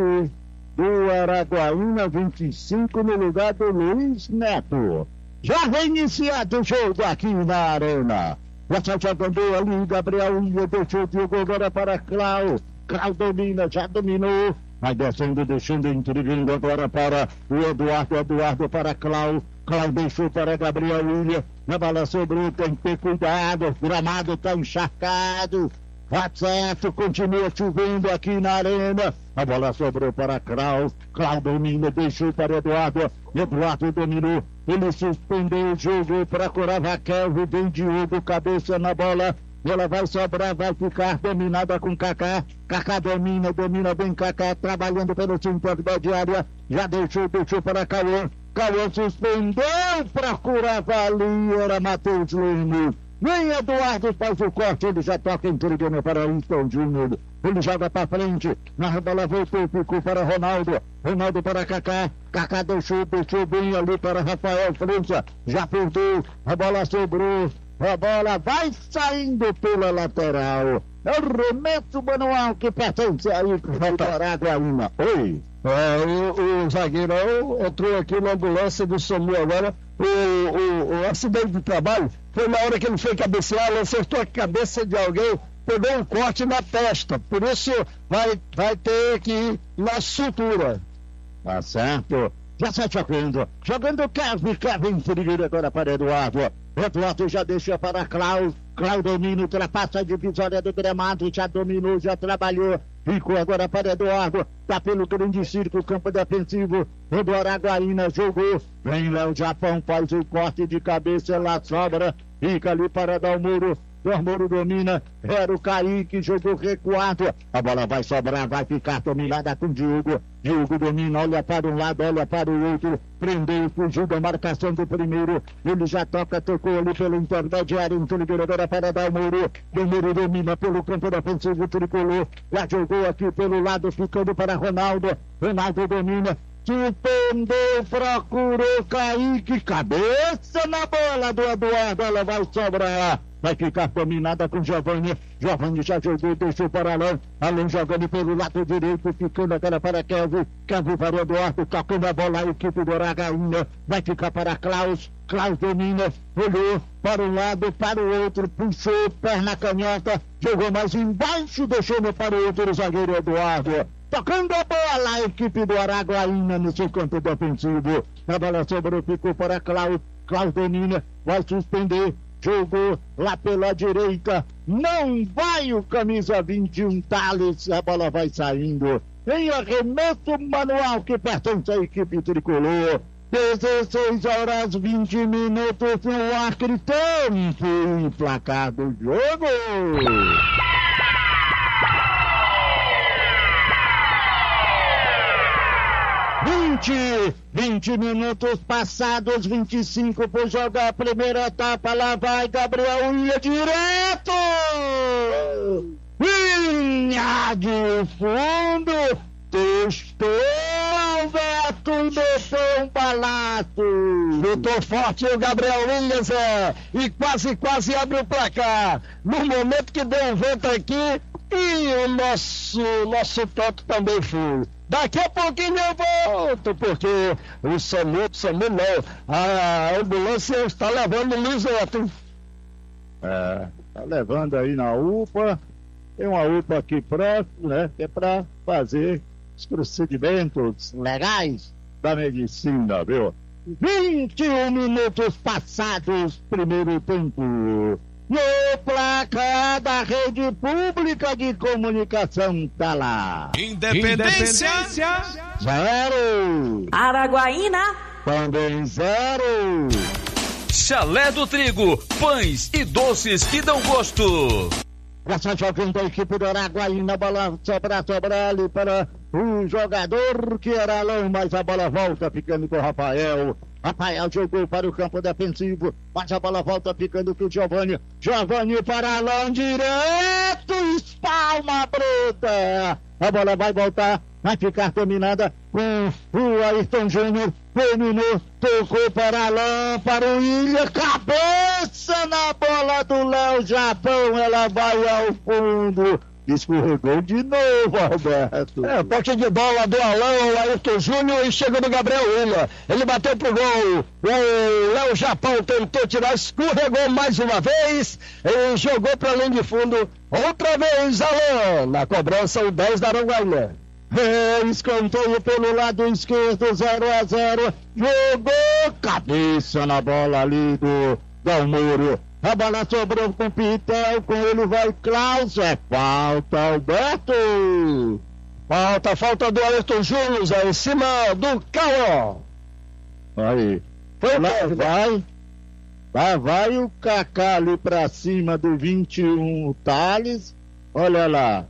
do Araguaína vinte e cinco no lugar do Luiz Neto. Já vem iniciado o jogo aqui na Arena. Já jogando ali, Gabriel Ilha deixou o Diogo agora para Clau. Clau domina, já dominou. Vai descendo, deixando, entregando agora para o Eduardo. Eduardo para Clau. Clau deixou para Gabriel Ilha. A bola sobrou, tem que ter cuidado. O gramado está encharcado. Tá certo, continua chovendo aqui na Arena. A bola sobrou para Clau. Clau domina, deixou para Eduardo. Eduardo dominou. Ele suspendeu o jogo para curar Raquel. Vem Diogo, cabeça na bola. Ela vai sobrar, vai ficar dominada com Kaká. Kaká domina, domina bem Kaká, trabalhando pelo time de área. Já deixou, deixou para Cauã. Cauã suspendeu para curar ali. Era Matheus Leme. Vem Eduardo, faz o corte, ele já toca entregando para Winston Júnior. Ele joga para frente, na bola voltou, ficou para Ronaldo. Ronaldo para Kaká. Kaká deixou, deixou bem ali para Rafael França. Já perdeu, a bola sobrou. A bola vai saindo pela lateral. É o remesso manual que pertence aí para o Araguaína. Oi. É, o, o zagueirão entrou aqui na ambulância do SAMU agora. O, o, o acidente de trabalho foi na hora que ele foi cabecear, ele acertou a cabeça de alguém, pegou um corte na testa. Por isso vai, vai ter que ir na sutura. Tá certo. Já está jogando. Jogando o Kevin. Kevin Figueiredo agora para Eduardo. Eduardo já deixa para Clau. Clau domina, ultrapassa a divisória do gramado. Já dominou, já trabalhou. Ficou agora para Eduardo. Tá pelo grande círculo, campo defensivo. O do Araguaína jogou. Vem Léo Japão, faz o corte de cabeça. Ela sobra. Fica ali para Dalmuro. do Amor domina, era o Kaique, jogou recuado, a bola vai sobrar, vai ficar dominada com Diogo, Diogo domina, olha para um lado, olha para o outro, prendeu, fugiu da marcação do primeiro, ele já toca, tocou ali pelo intermediário, entregou agora para Dalmoro, Dalmoro domina pelo campo defensivo tricolor, já jogou aqui pelo lado, ficando para Ronaldo, Ronaldo domina, suspendeu, procurou Kaique, cabeça na bola do Eduardo, ela vai sobrar, vai ficar dominada com Giovanni, Giovanni já jogou, deixou para Alain, Alain jogando pelo lado direito, ficando aquela para Kelvin, Kelvin para o Eduardo, tocando a bola, a equipe do Aragaúna, vai ficar para Klaus, Klaus domina, olhou para um lado, para o outro, puxou, perna canhota, jogou mais embaixo, deixou para o outro, o zagueiro Eduardo, tocando a bola, a equipe do Araguaína no seu campo defensivo, a bola sobrou, ficou para Klaus, Klaus domina, vai suspender, jogou lá pela direita, não vai o camisa vinte e um Thales, a bola vai saindo, em arremesso manual que pertence à equipe tricolor, dezesseis horas vinte minutos no Acre, tempo e placar do jogo. vinte, vinte minutos passados, vinte e cinco por jogar a primeira etapa, lá vai Gabriel Ilha direto! Linha de fundo, testou Alberto e meteu um balaço. Lutou forte o Gabriel Williams é, e quase, quase abre o placar. No momento que deu um vento aqui, e o nosso, nosso teto também foi. Daqui a pouquinho eu volto, porque o SAMU, o SAMU não, a ambulância está levando o Luiz Neto. É, está levando aí na U P A, tem uma U P A aqui próximo, né, que é para fazer os procedimentos legais da medicina, viu? vinte e um minutos passados, primeiro tempo. No placar da rede pública de comunicação tá lá. Independência, zero. Araguaína também zero. Chalé do Trigo, pães e doces que dão gosto. Essa jogando a equipe do Araguaína, a bola sobra, sobra ali para o jogador que era Alain, mas a bola volta ficando com o Rafael. Rafael jogou para o campo defensivo, mas a bola volta ficando com o Giovanni. Giovanni para Alain, direto, espalma bruta. A bola vai voltar, vai ficar dominada com o Ayrton Júnior. Dominou, tocou para Alain, para o Ilha, cabeça na bola do Léo Japão, ela vai ao fundo. Escorregou de novo, Alberto. É, toque de bola do Alain, o Ayrton Júnior e chega no Gabriel Ilha. Ele bateu pro gol. O Léo Japão tentou tirar, escorregou mais uma vez e jogou para além de fundo. Outra vez, Alain, na cobrança, o dez da Aranguaína. É, escanteio pelo lado esquerdo, zero a zero. Jogou cabeça na bola ali do Dalmoro. A bola sobrou com o Pitel, com ele vai Klaus, é falta, Alberto. Falta, falta do Ayrton Júnior, é em cima do Cauã. Aí, foi lá, vai, lá vai o Kaká ali pra cima do vinte e um, o Thales, olha lá,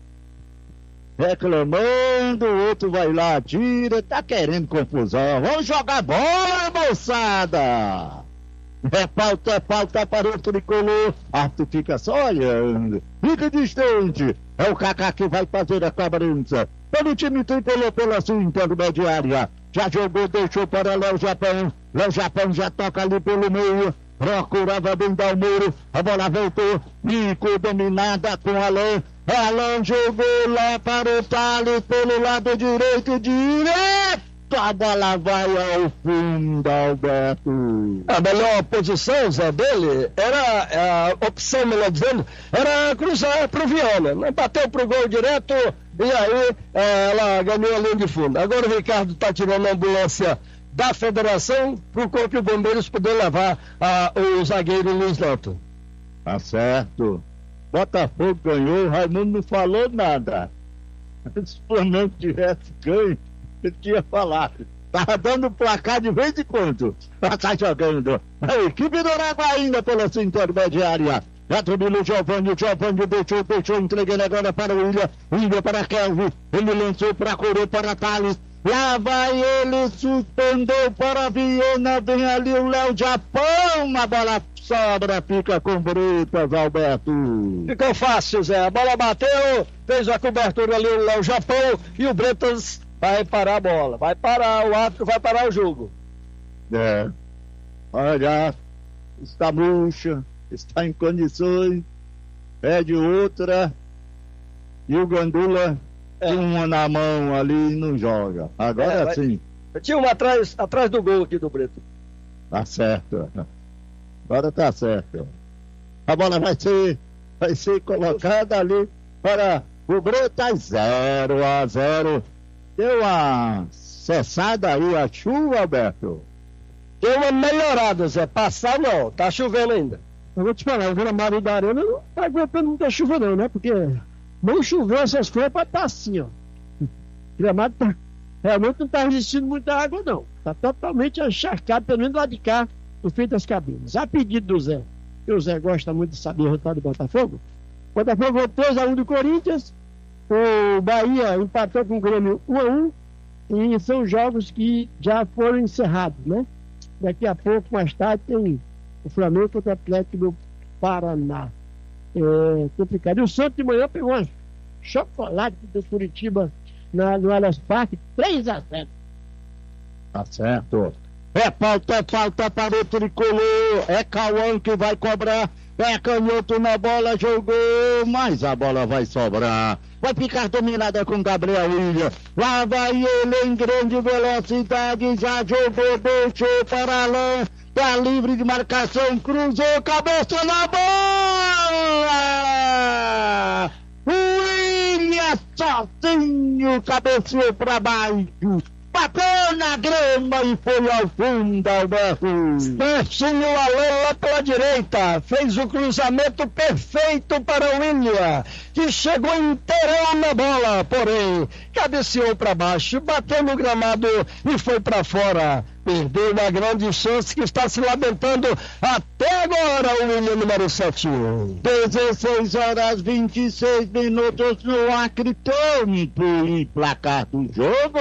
reclamando, o outro vai lá, tira, tá querendo confusão, vamos jogar bola, moçada. É falta, é falta para o tricolor. Arthur fica só olhando. Fica distante. É o Kaká que vai fazer a cobrança. Pelo time tricolor pela sua intermediária. Já jogou, deixou para Léo Japão. Léo Japão já toca ali pelo meio. Procurava bem Dalmoro. A bola voltou. Ficou dominada com Alain. Alain jogou lá para o Thales pelo lado direito. Direto. A bola vai ao fundo, Alberto. A melhor posição, Zé, dele era a opção, melhor dizendo, era cruzar pro Viana, né? Bateu pro gol direto e aí ela ganhou a linha de fundo. Agora o Ricardo tá tirando a ambulância da federação pro Corpo de Bombeiros poder levar a, o zagueiro Luiz Neto. Tá certo. Botafogo ganhou, o Raimundo não falou nada. Se o Flamengo tivesse ganho, ele tinha falado. Tava dando placar de vez em quando. Tá jogando. A equipe do Araguaína pela sua intermediária. Já terminou o Giovanni, o Giovanni deixou, deixou, entregando agora para o William, William para Kelvin, ele lançou para Coroa, para Thales, lá vai ele, suspendeu para Viena, vem ali o Léo Japão, a bola sobra, fica com Bretas, Alberto. Ficou fácil, Zé, a bola bateu, fez a cobertura ali o Léo Japão e o Bretas vai parar a bola, vai parar, o árbitro vai parar o jogo. É, olha, está murcha, está em condições, pede outra, e o Gandula é. tem uma na mão ali e não joga. Agora é, vai, sim. Tinha uma atrás, atrás do gol aqui do Breto. Tá certo. Agora tá certo. A bola vai ser, vai ser colocada ali para o Bretas, zero a zero. Deu uma cessada aí a chuva, Alberto? Deu uma melhorada, Zé. Passar não, tá chovendo ainda. Eu vou te falar, o gramado da arena não tá aguentando muita chuva não, né? Porque não choveu essas coisas pra estar assim, ó. O gramado tá, realmente não tá resistindo muita água não. Tá totalmente encharcado, pelo menos lá de cá, no fim das cabines. A pedido do Zé, que o Zé gosta muito de saber o resultado do Botafogo. O Botafogo ganhou três a um do Corinthians, o Bahia empatou com o Grêmio um a um, e são jogos que já foram encerrados, né? Daqui a pouco, mais tarde, tem o Flamengo contra o Atlético do Paraná. É complicado. E o Santos de manhã pegou um chocolate do Curitiba na, no Allianz Parque, três a zero. Tá certo. É falta, é falta para o tricolor. É Cauã que vai cobrar. É canhoto na bola, jogou, mas a bola vai sobrar. Vai ficar dominada com Gabriel William. Lá vai ele em grande velocidade. Já jogou, deixou para Alain. Tá livre de marcação, cruzou, cabeça na bola! William sozinho, cabeceou para baixo. Bateu na grama e foi ao fundo, Alberto. Pertinho o Alê lá pela direita. Fez o cruzamento perfeito para o William, que chegou inteirão na bola, porém cabeceou para baixo, bateu no gramado e foi para fora. Perdeu uma grande chance que está se lamentando até agora o William número sete. dezesseis horas vinte e seis minutos no Acre, tempo e placar do jogo.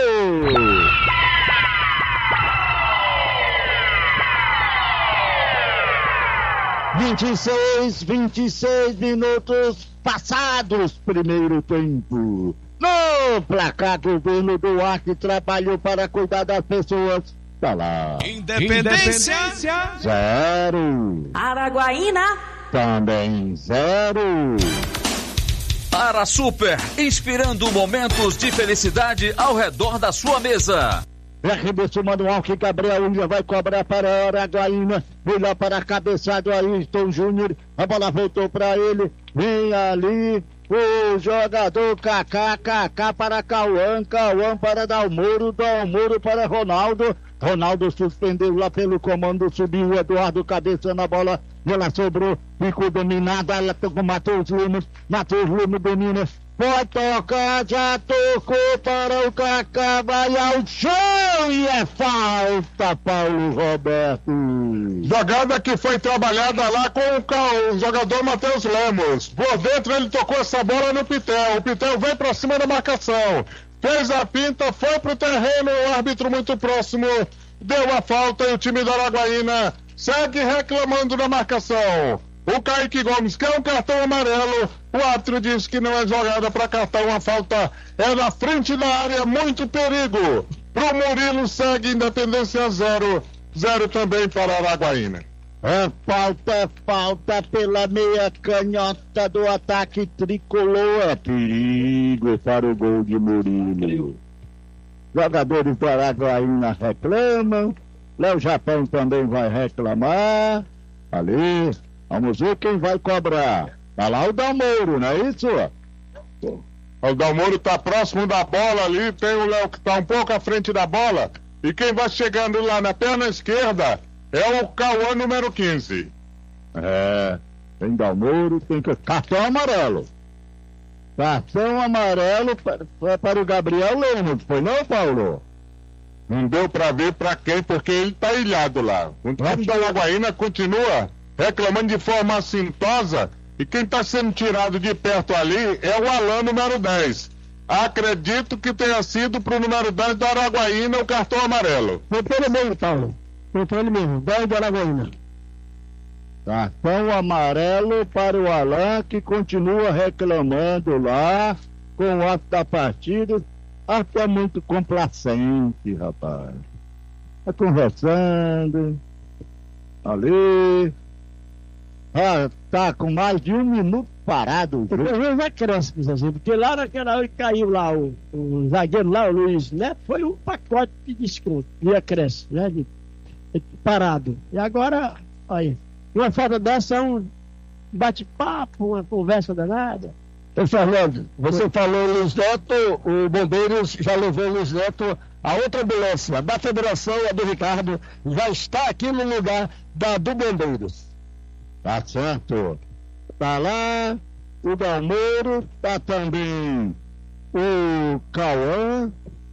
vinte e seis, vinte e seis minutos passados, primeiro tempo. No placar, o governo do Acre trabalhou para cuidar das pessoas. Tá lá. Independência, Independência. Zero. Araguaína. Também zero. Ara Super, inspirando momentos de felicidade ao redor da sua mesa. Arremesso manual que Gabriel William vai cobrar para a Araguaína. Vem para a cabeçada aí, Ayrton Júnior. A bola voltou para ele. Vem ali o jogador Kaká, Kaká para Cauã, Cauã para Dalmoro, Dalmoro para Ronaldo. Ronaldo suspendeu lá pelo comando, subiu o Eduardo, cabeça na bola, ela sobrou, ficou dominada, ela tocou, Matheus Lima, Matheus Lima domina, pode tocar, já tocou para o Kaká, vai ao chão e é falta, Paulo Roberto. Jogada que foi trabalhada lá com o, o jogador Matheus Lemos, por dentro ele tocou essa bola no Pitel, o Pitel vem pra cima da marcação. Fez a pinta, foi pro terreno, o árbitro muito próximo, deu a falta e o time da Araguaína segue reclamando da marcação. O Kaique Gomes quer um cartão amarelo, o árbitro diz que não é jogada para cartão, a falta é na frente da área, muito perigo. Pro Murilo segue Independência zero, zero também para a Araguaína. É falta, é falta pela meia canhota do ataque tricolor. É perigo para o gol de Murilo. Jogadores do Araguaína reclamam. Léo Japão também vai reclamar. Ali, vamos ver quem vai cobrar. Tá lá o Dalmoro, não é isso? O Dalmoro tá próximo da bola ali. Tem o Léo que tá um pouco à frente da bola. E quem vai chegando lá na perna esquerda é o Cauã número quinze. É, tem Dalmoro, tem cartão amarelo. Cartão amarelo para, para o Gabriel Lemos, foi não, Paulo? Não deu para ver para quem, porque ele tá ilhado lá. O time da Araguaína continua reclamando de forma assintosa E quem está sendo tirado de perto ali é o Alain, número dez. Acredito que tenha sido pro número dez do Araguaína o cartão amarelo. Foi pelo mesmo, Paulo. Foi por ele mesmo, dez do Araguaína. Cartão amarelo para o Alain, que continua reclamando lá com o ato da partida. Acho que é muito complacente, rapaz. Tá conversando ali. Ah, tá com mais de um minuto parado. Porque às vezes acréscimos, assim, porque lá naquela hora que caiu lá o, o zagueiro lá, o Luiz Neto, foi um pacote de desconto, de acréscimo, né? De, de, parado. E agora, aí, uma falta dessa é um bate-papo, uma conversa danada. Ô Fernando, você falou Luiz Neto, o Bombeiros já levou o Luiz Neto a outra ambulância da Federação, a do Ricardo, já está aqui no lugar da do Bombeiros. Tá certo. Tá lá o Dalmoro, tá também o Cauã.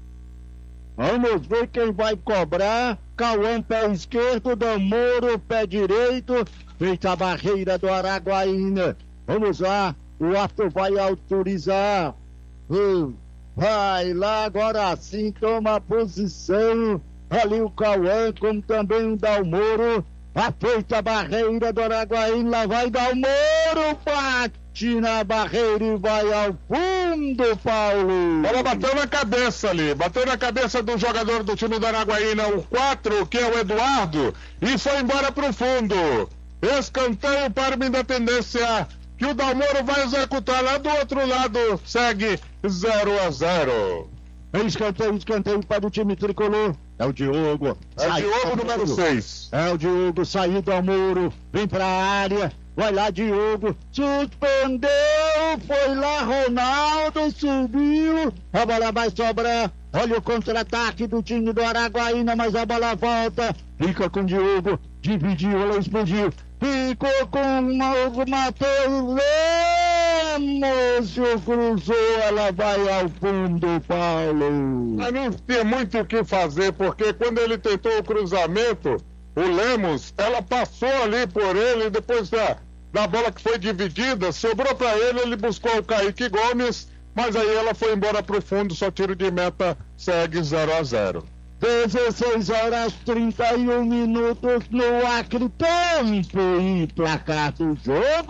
Vamos ver quem vai cobrar. Cauã, pé esquerdo, Dalmoro, pé direito. Feita a barreira do Araguaína. Vamos lá, o ato vai autorizar. Uh, vai lá, agora sim, toma a posição. Ali o Cauã, como também o Dalmoro. Feita a barreira do Araguaína, lá vai Dalmoro, bate na barreira e vai ao fundo, Paulo. Ela bateu na cabeça ali, bateu na cabeça do jogador do time do Araguaína, o quatro, que é o Eduardo, e foi embora pro fundo. Escanteio para o Independência, que o Dalmoro vai executar lá do outro lado, segue zero a zero. Escanteio, escanteio para o time tricolor. É o Diogo. É o Diogo, número seis. É o Diogo, saiu do Amuro, vem pra área. Vai lá, Diogo. Suspendeu, foi lá, Ronaldo, subiu. A bola vai sobrar. Olha o contra-ataque do time do Araguaína, mas a bola volta. Fica com o Diogo. Dividiu, ela explodiu. Ficou com o Matheus Lemos, cruzou, ela vai ao fundo, Paulo. Mas não tinha muito o que fazer, porque quando ele tentou o cruzamento, o Lemos, ela passou ali por ele, depois da, da bola que foi dividida, sobrou para ele, ele buscou o Kaique Gomes, mas aí ela foi embora pro fundo, só tiro de meta, segue zero a zero. dezesseis horas trinta e um minutos no Acre, tempo e placar do jogo.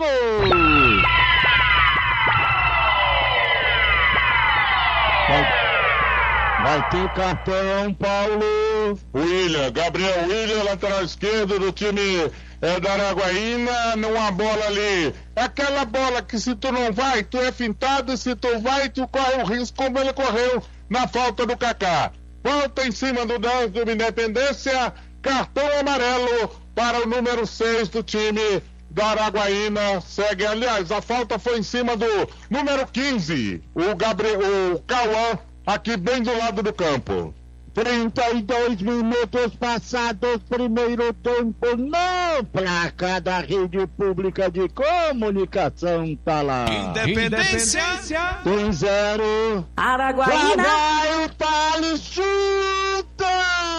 Vai, vai ter cartão, Paulo. William, Gabriel William, lateral esquerdo do time é, da Araguaína, numa bola ali. Aquela bola que se tu não vai, tu é fintado, e se tu vai, tu corre o risco, como ele correu na falta do Kaká. Volta em cima do dez do Independência, cartão amarelo para o número seis do time da Araguaína. Segue, aliás, a falta foi em cima do número quinze, o Gabriel, o Cauã, aqui bem do lado do campo. trinta e dois minutos passados, primeiro tempo, no placar da Rede Pública de Comunicação, tá lá. Independência. um zero. Araguaína. Vai o Thales, chuta!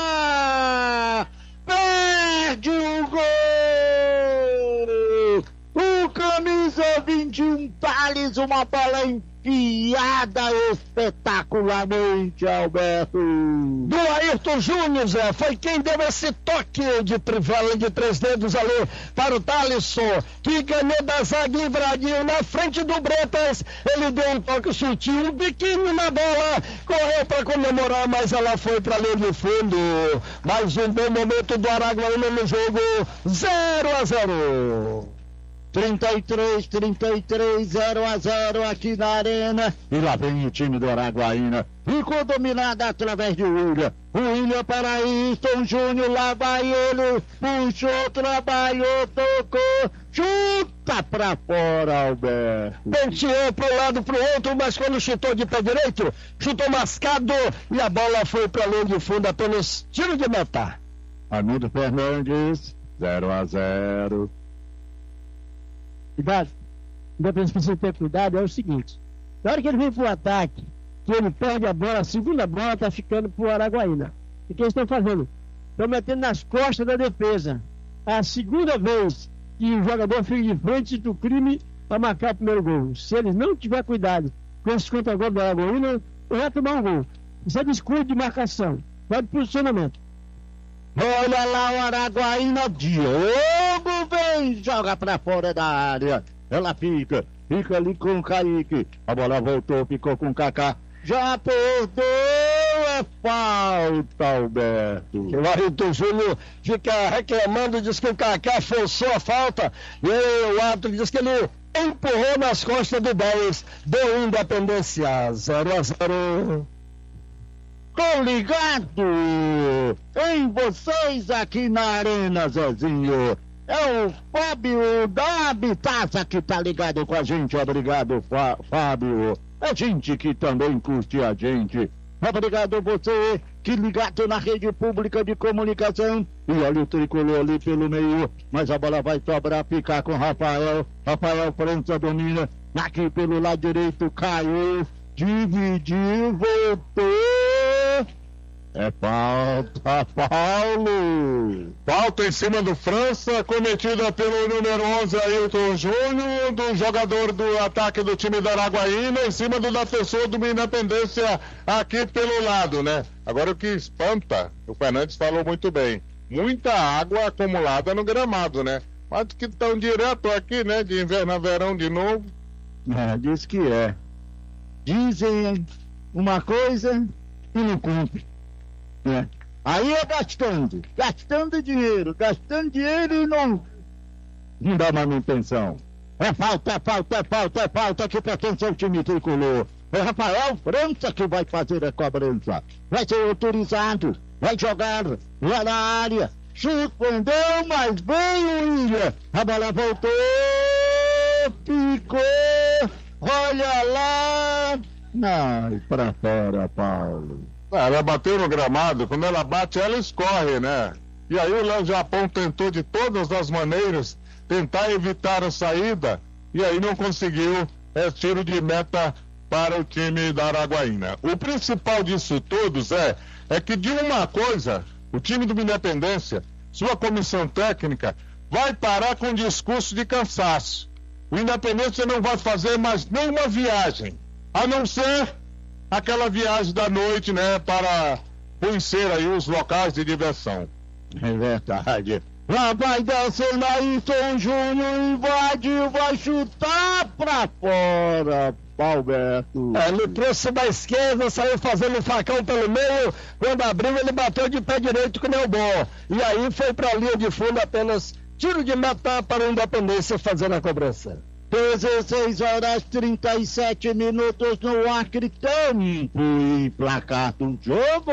Perde o gol! O camisa vinte e um, Thales, uma bola enfiada espetacularmente, Alberto. Do Ayrton Júnior, Zé, foi quem deu esse toque de trivela de três dedos ali para o Thalisson, que ganhou da zaga e invadiu na frente do Bretas. Ele deu um toque sutil, um biquinho na bola, correu para comemorar, mas ela foi para a linha de fundo. Mais um bom momento do Araguaína no jogo, zero a zero. trinta e três, trinta e três, zero a zero aqui na arena. E lá vem o time do Araguaína. Ficou dominado através de William. O William para Ayrton Júnior, lá vai ele. Puxou, trabalhou, tocou. Chuta pra fora, Alberto. Penteou para um lado, para o outro, mas quando chutou de pé direito, chutou mascado e a bola foi para a linha de fundo apenas tiro de meta. Arnaldo Fernandes, zero a zero. Cuidado, ainda precisa ter cuidado, é o seguinte: na hora que ele vem pro ataque, que ele perde a bola, a segunda bola tá ficando pro Araguaína. E o que eles estão fazendo? Estão metendo nas costas da defesa. A segunda vez que o jogador fica de frente do crime, para marcar o primeiro gol. Se eles não tiver cuidado com esse contra-gol do Araguaína, vai tomar um gol. Isso é descuido de marcação, vai de posicionamento. Olha lá o Araguaína, Diogo vem, joga pra fora da área. Ela fica, fica ali com o Kaique. A bola voltou, ficou com o Kaká. Já perdeu, é falta, Alberto. O Ailton Júnior fica reclamando, diz que o Kaká forçou a falta. E o árbitro diz que ele empurrou nas costas do dez. Deu Independência zero a zero. Tô ligado em vocês aqui na Arena, Zezinho. É o Fábio da Habitasa que tá ligado com a gente. Obrigado, Fá- Fábio. É gente que também curte a gente. Obrigado você que ligado na rede pública de comunicação. E olha o tricolor ali pelo meio. Mas a bola vai sobrar, ficar com Rafael. Rafael França domina. Aqui pelo lado direito caiu. Dividiu, voltou. É falta, Paulo. Falta em cima do França, cometida pelo número onze, Ailton Júnior, do jogador do ataque do time da Araguaína, em cima do defensor do Independência, aqui pelo lado, né? Agora o que espanta, o Fernandes falou muito bem, muita água acumulada no gramado, né? Mas que estão direto aqui, né? De inverno a verão de novo. É, diz que é. Dizem uma coisa e não cumpre. É. Aí é gastando, gastando dinheiro, gastando dinheiro e não, não dá manutenção. É falta, é falta, é falta, é falta que pertence ao time tricolor. É Rafael França que vai fazer a cobrança. Vai ser autorizado, vai jogar lá na área. Surpreendeu, mas veio o Ilha. A bola voltou, ficou, olha lá. Não, pra fora, Paulo. Ela bateu no gramado, quando ela bate, ela escorre, né? E aí o Léo Japão tentou de todas as maneiras tentar evitar a saída, e aí não conseguiu. É tiro de meta para o time da Araguaína. O principal disso tudo, Zé, é que de uma coisa, o time do Independência, sua comissão técnica, vai parar com o discurso de cansaço. O Independência não vai fazer mais nenhuma viagem, a não ser aquela viagem da noite, né, para conhecer aí os locais de diversão. É verdade. Lá vai descendo aí, Tom Júnior invadiu, vai chutar pra fora, Alberto. É, ele trouxe da esquerda, saiu fazendo facão pelo meio, quando abriu ele bateu de pé direito com o Neubó. E aí foi pra linha de fundo, apenas tiro de meta para o Independência fazer a cobrança. dezesseis horas trinta e sete minutos no Acre, tempo e placar do jogo.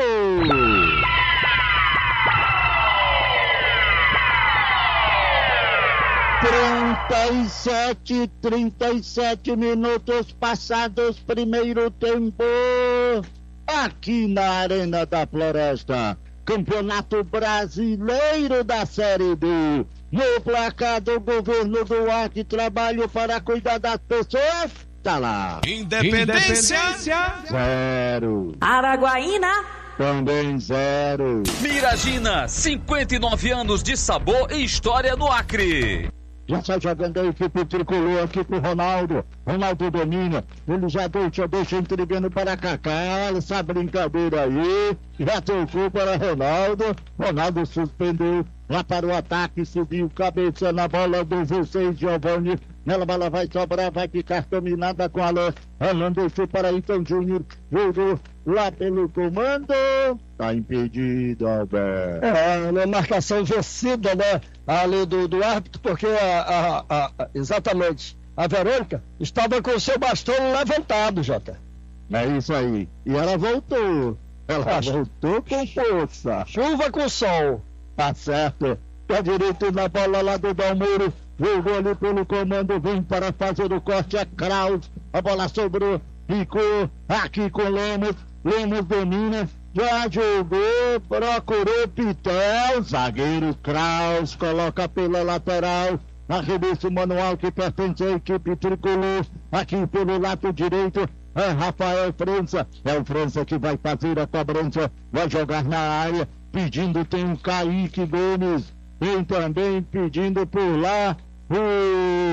trinta e sete, trinta e sete minutos passados, primeiro tempo, aqui na Arena da Floresta, Campeonato Brasileiro da Série B. No placar do governo do Acre, trabalho para cuidar das pessoas, tá lá. Independência, Zero. Araguaína. Também zero. Miragina, cinquenta e nove anos de sabor e história no Acre. Já sai jogando a equipe tricolor aqui pro Ronaldo. Ronaldo domina. Ele já deixa, deixa entregando para Kaká. Olha essa brincadeira aí. Já tocou para Ronaldo. Ronaldo suspendeu. Lá para o ataque, subiu cabeça na bola do dezesseis, Giovanni. Nela bola vai sobrar, vai ficar dominada com Alan. Alan deixou para Ailton Júnior. Jogou lá pelo comando. Tá impedido, Alberto. É, uma marcação vencida, né? Ali do, do árbitro, porque a, a, a, exatamente a Verônica estava com o seu bastão levantado, Jota. É isso aí. E ela voltou. Ela Acho. voltou com força. Chuva com sol. Tá certo. Pé direito na bola lá do Dalmuro. Jogou ali pelo comando. Vem para fazer o corte. É Kraus. A bola sobrou. Ficou aqui com Lemos. Lemos domina. Já jogou. Procurou Pitel. Zagueiro Kraus. Coloca pela lateral. Arremesso manual que pertence à equipe tricolor. Aqui pelo lado direito. É Rafael França. É o França que vai fazer a cobrança. Vai jogar na área. Pedindo tem o Kaique Gomes. Tem também pedindo por lá o,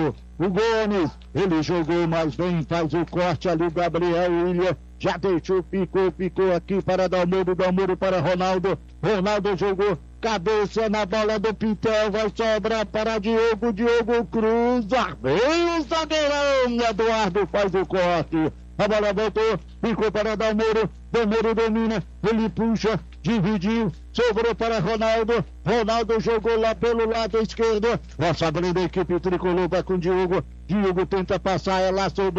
o Gomes, ele jogou mais bem, faz o corte ali, o Gabriel William, já deixou, picou, picou aqui para Dalmiro, Dalmiro para Ronaldo, Ronaldo jogou, cabeça na bola do Pitel, vai sobrar para Diogo, Diogo cruza, vem o zagueirão, Eduardo faz o corte, a bola voltou, ficou para Dalmiro, Dalmiro domina, ele puxa, dividiu, sobrou para Ronaldo, Ronaldo jogou lá pelo lado esquerdo, nossa abrindo a equipe tricolor vai com Diogo, Diogo tenta passar, ela sobrou.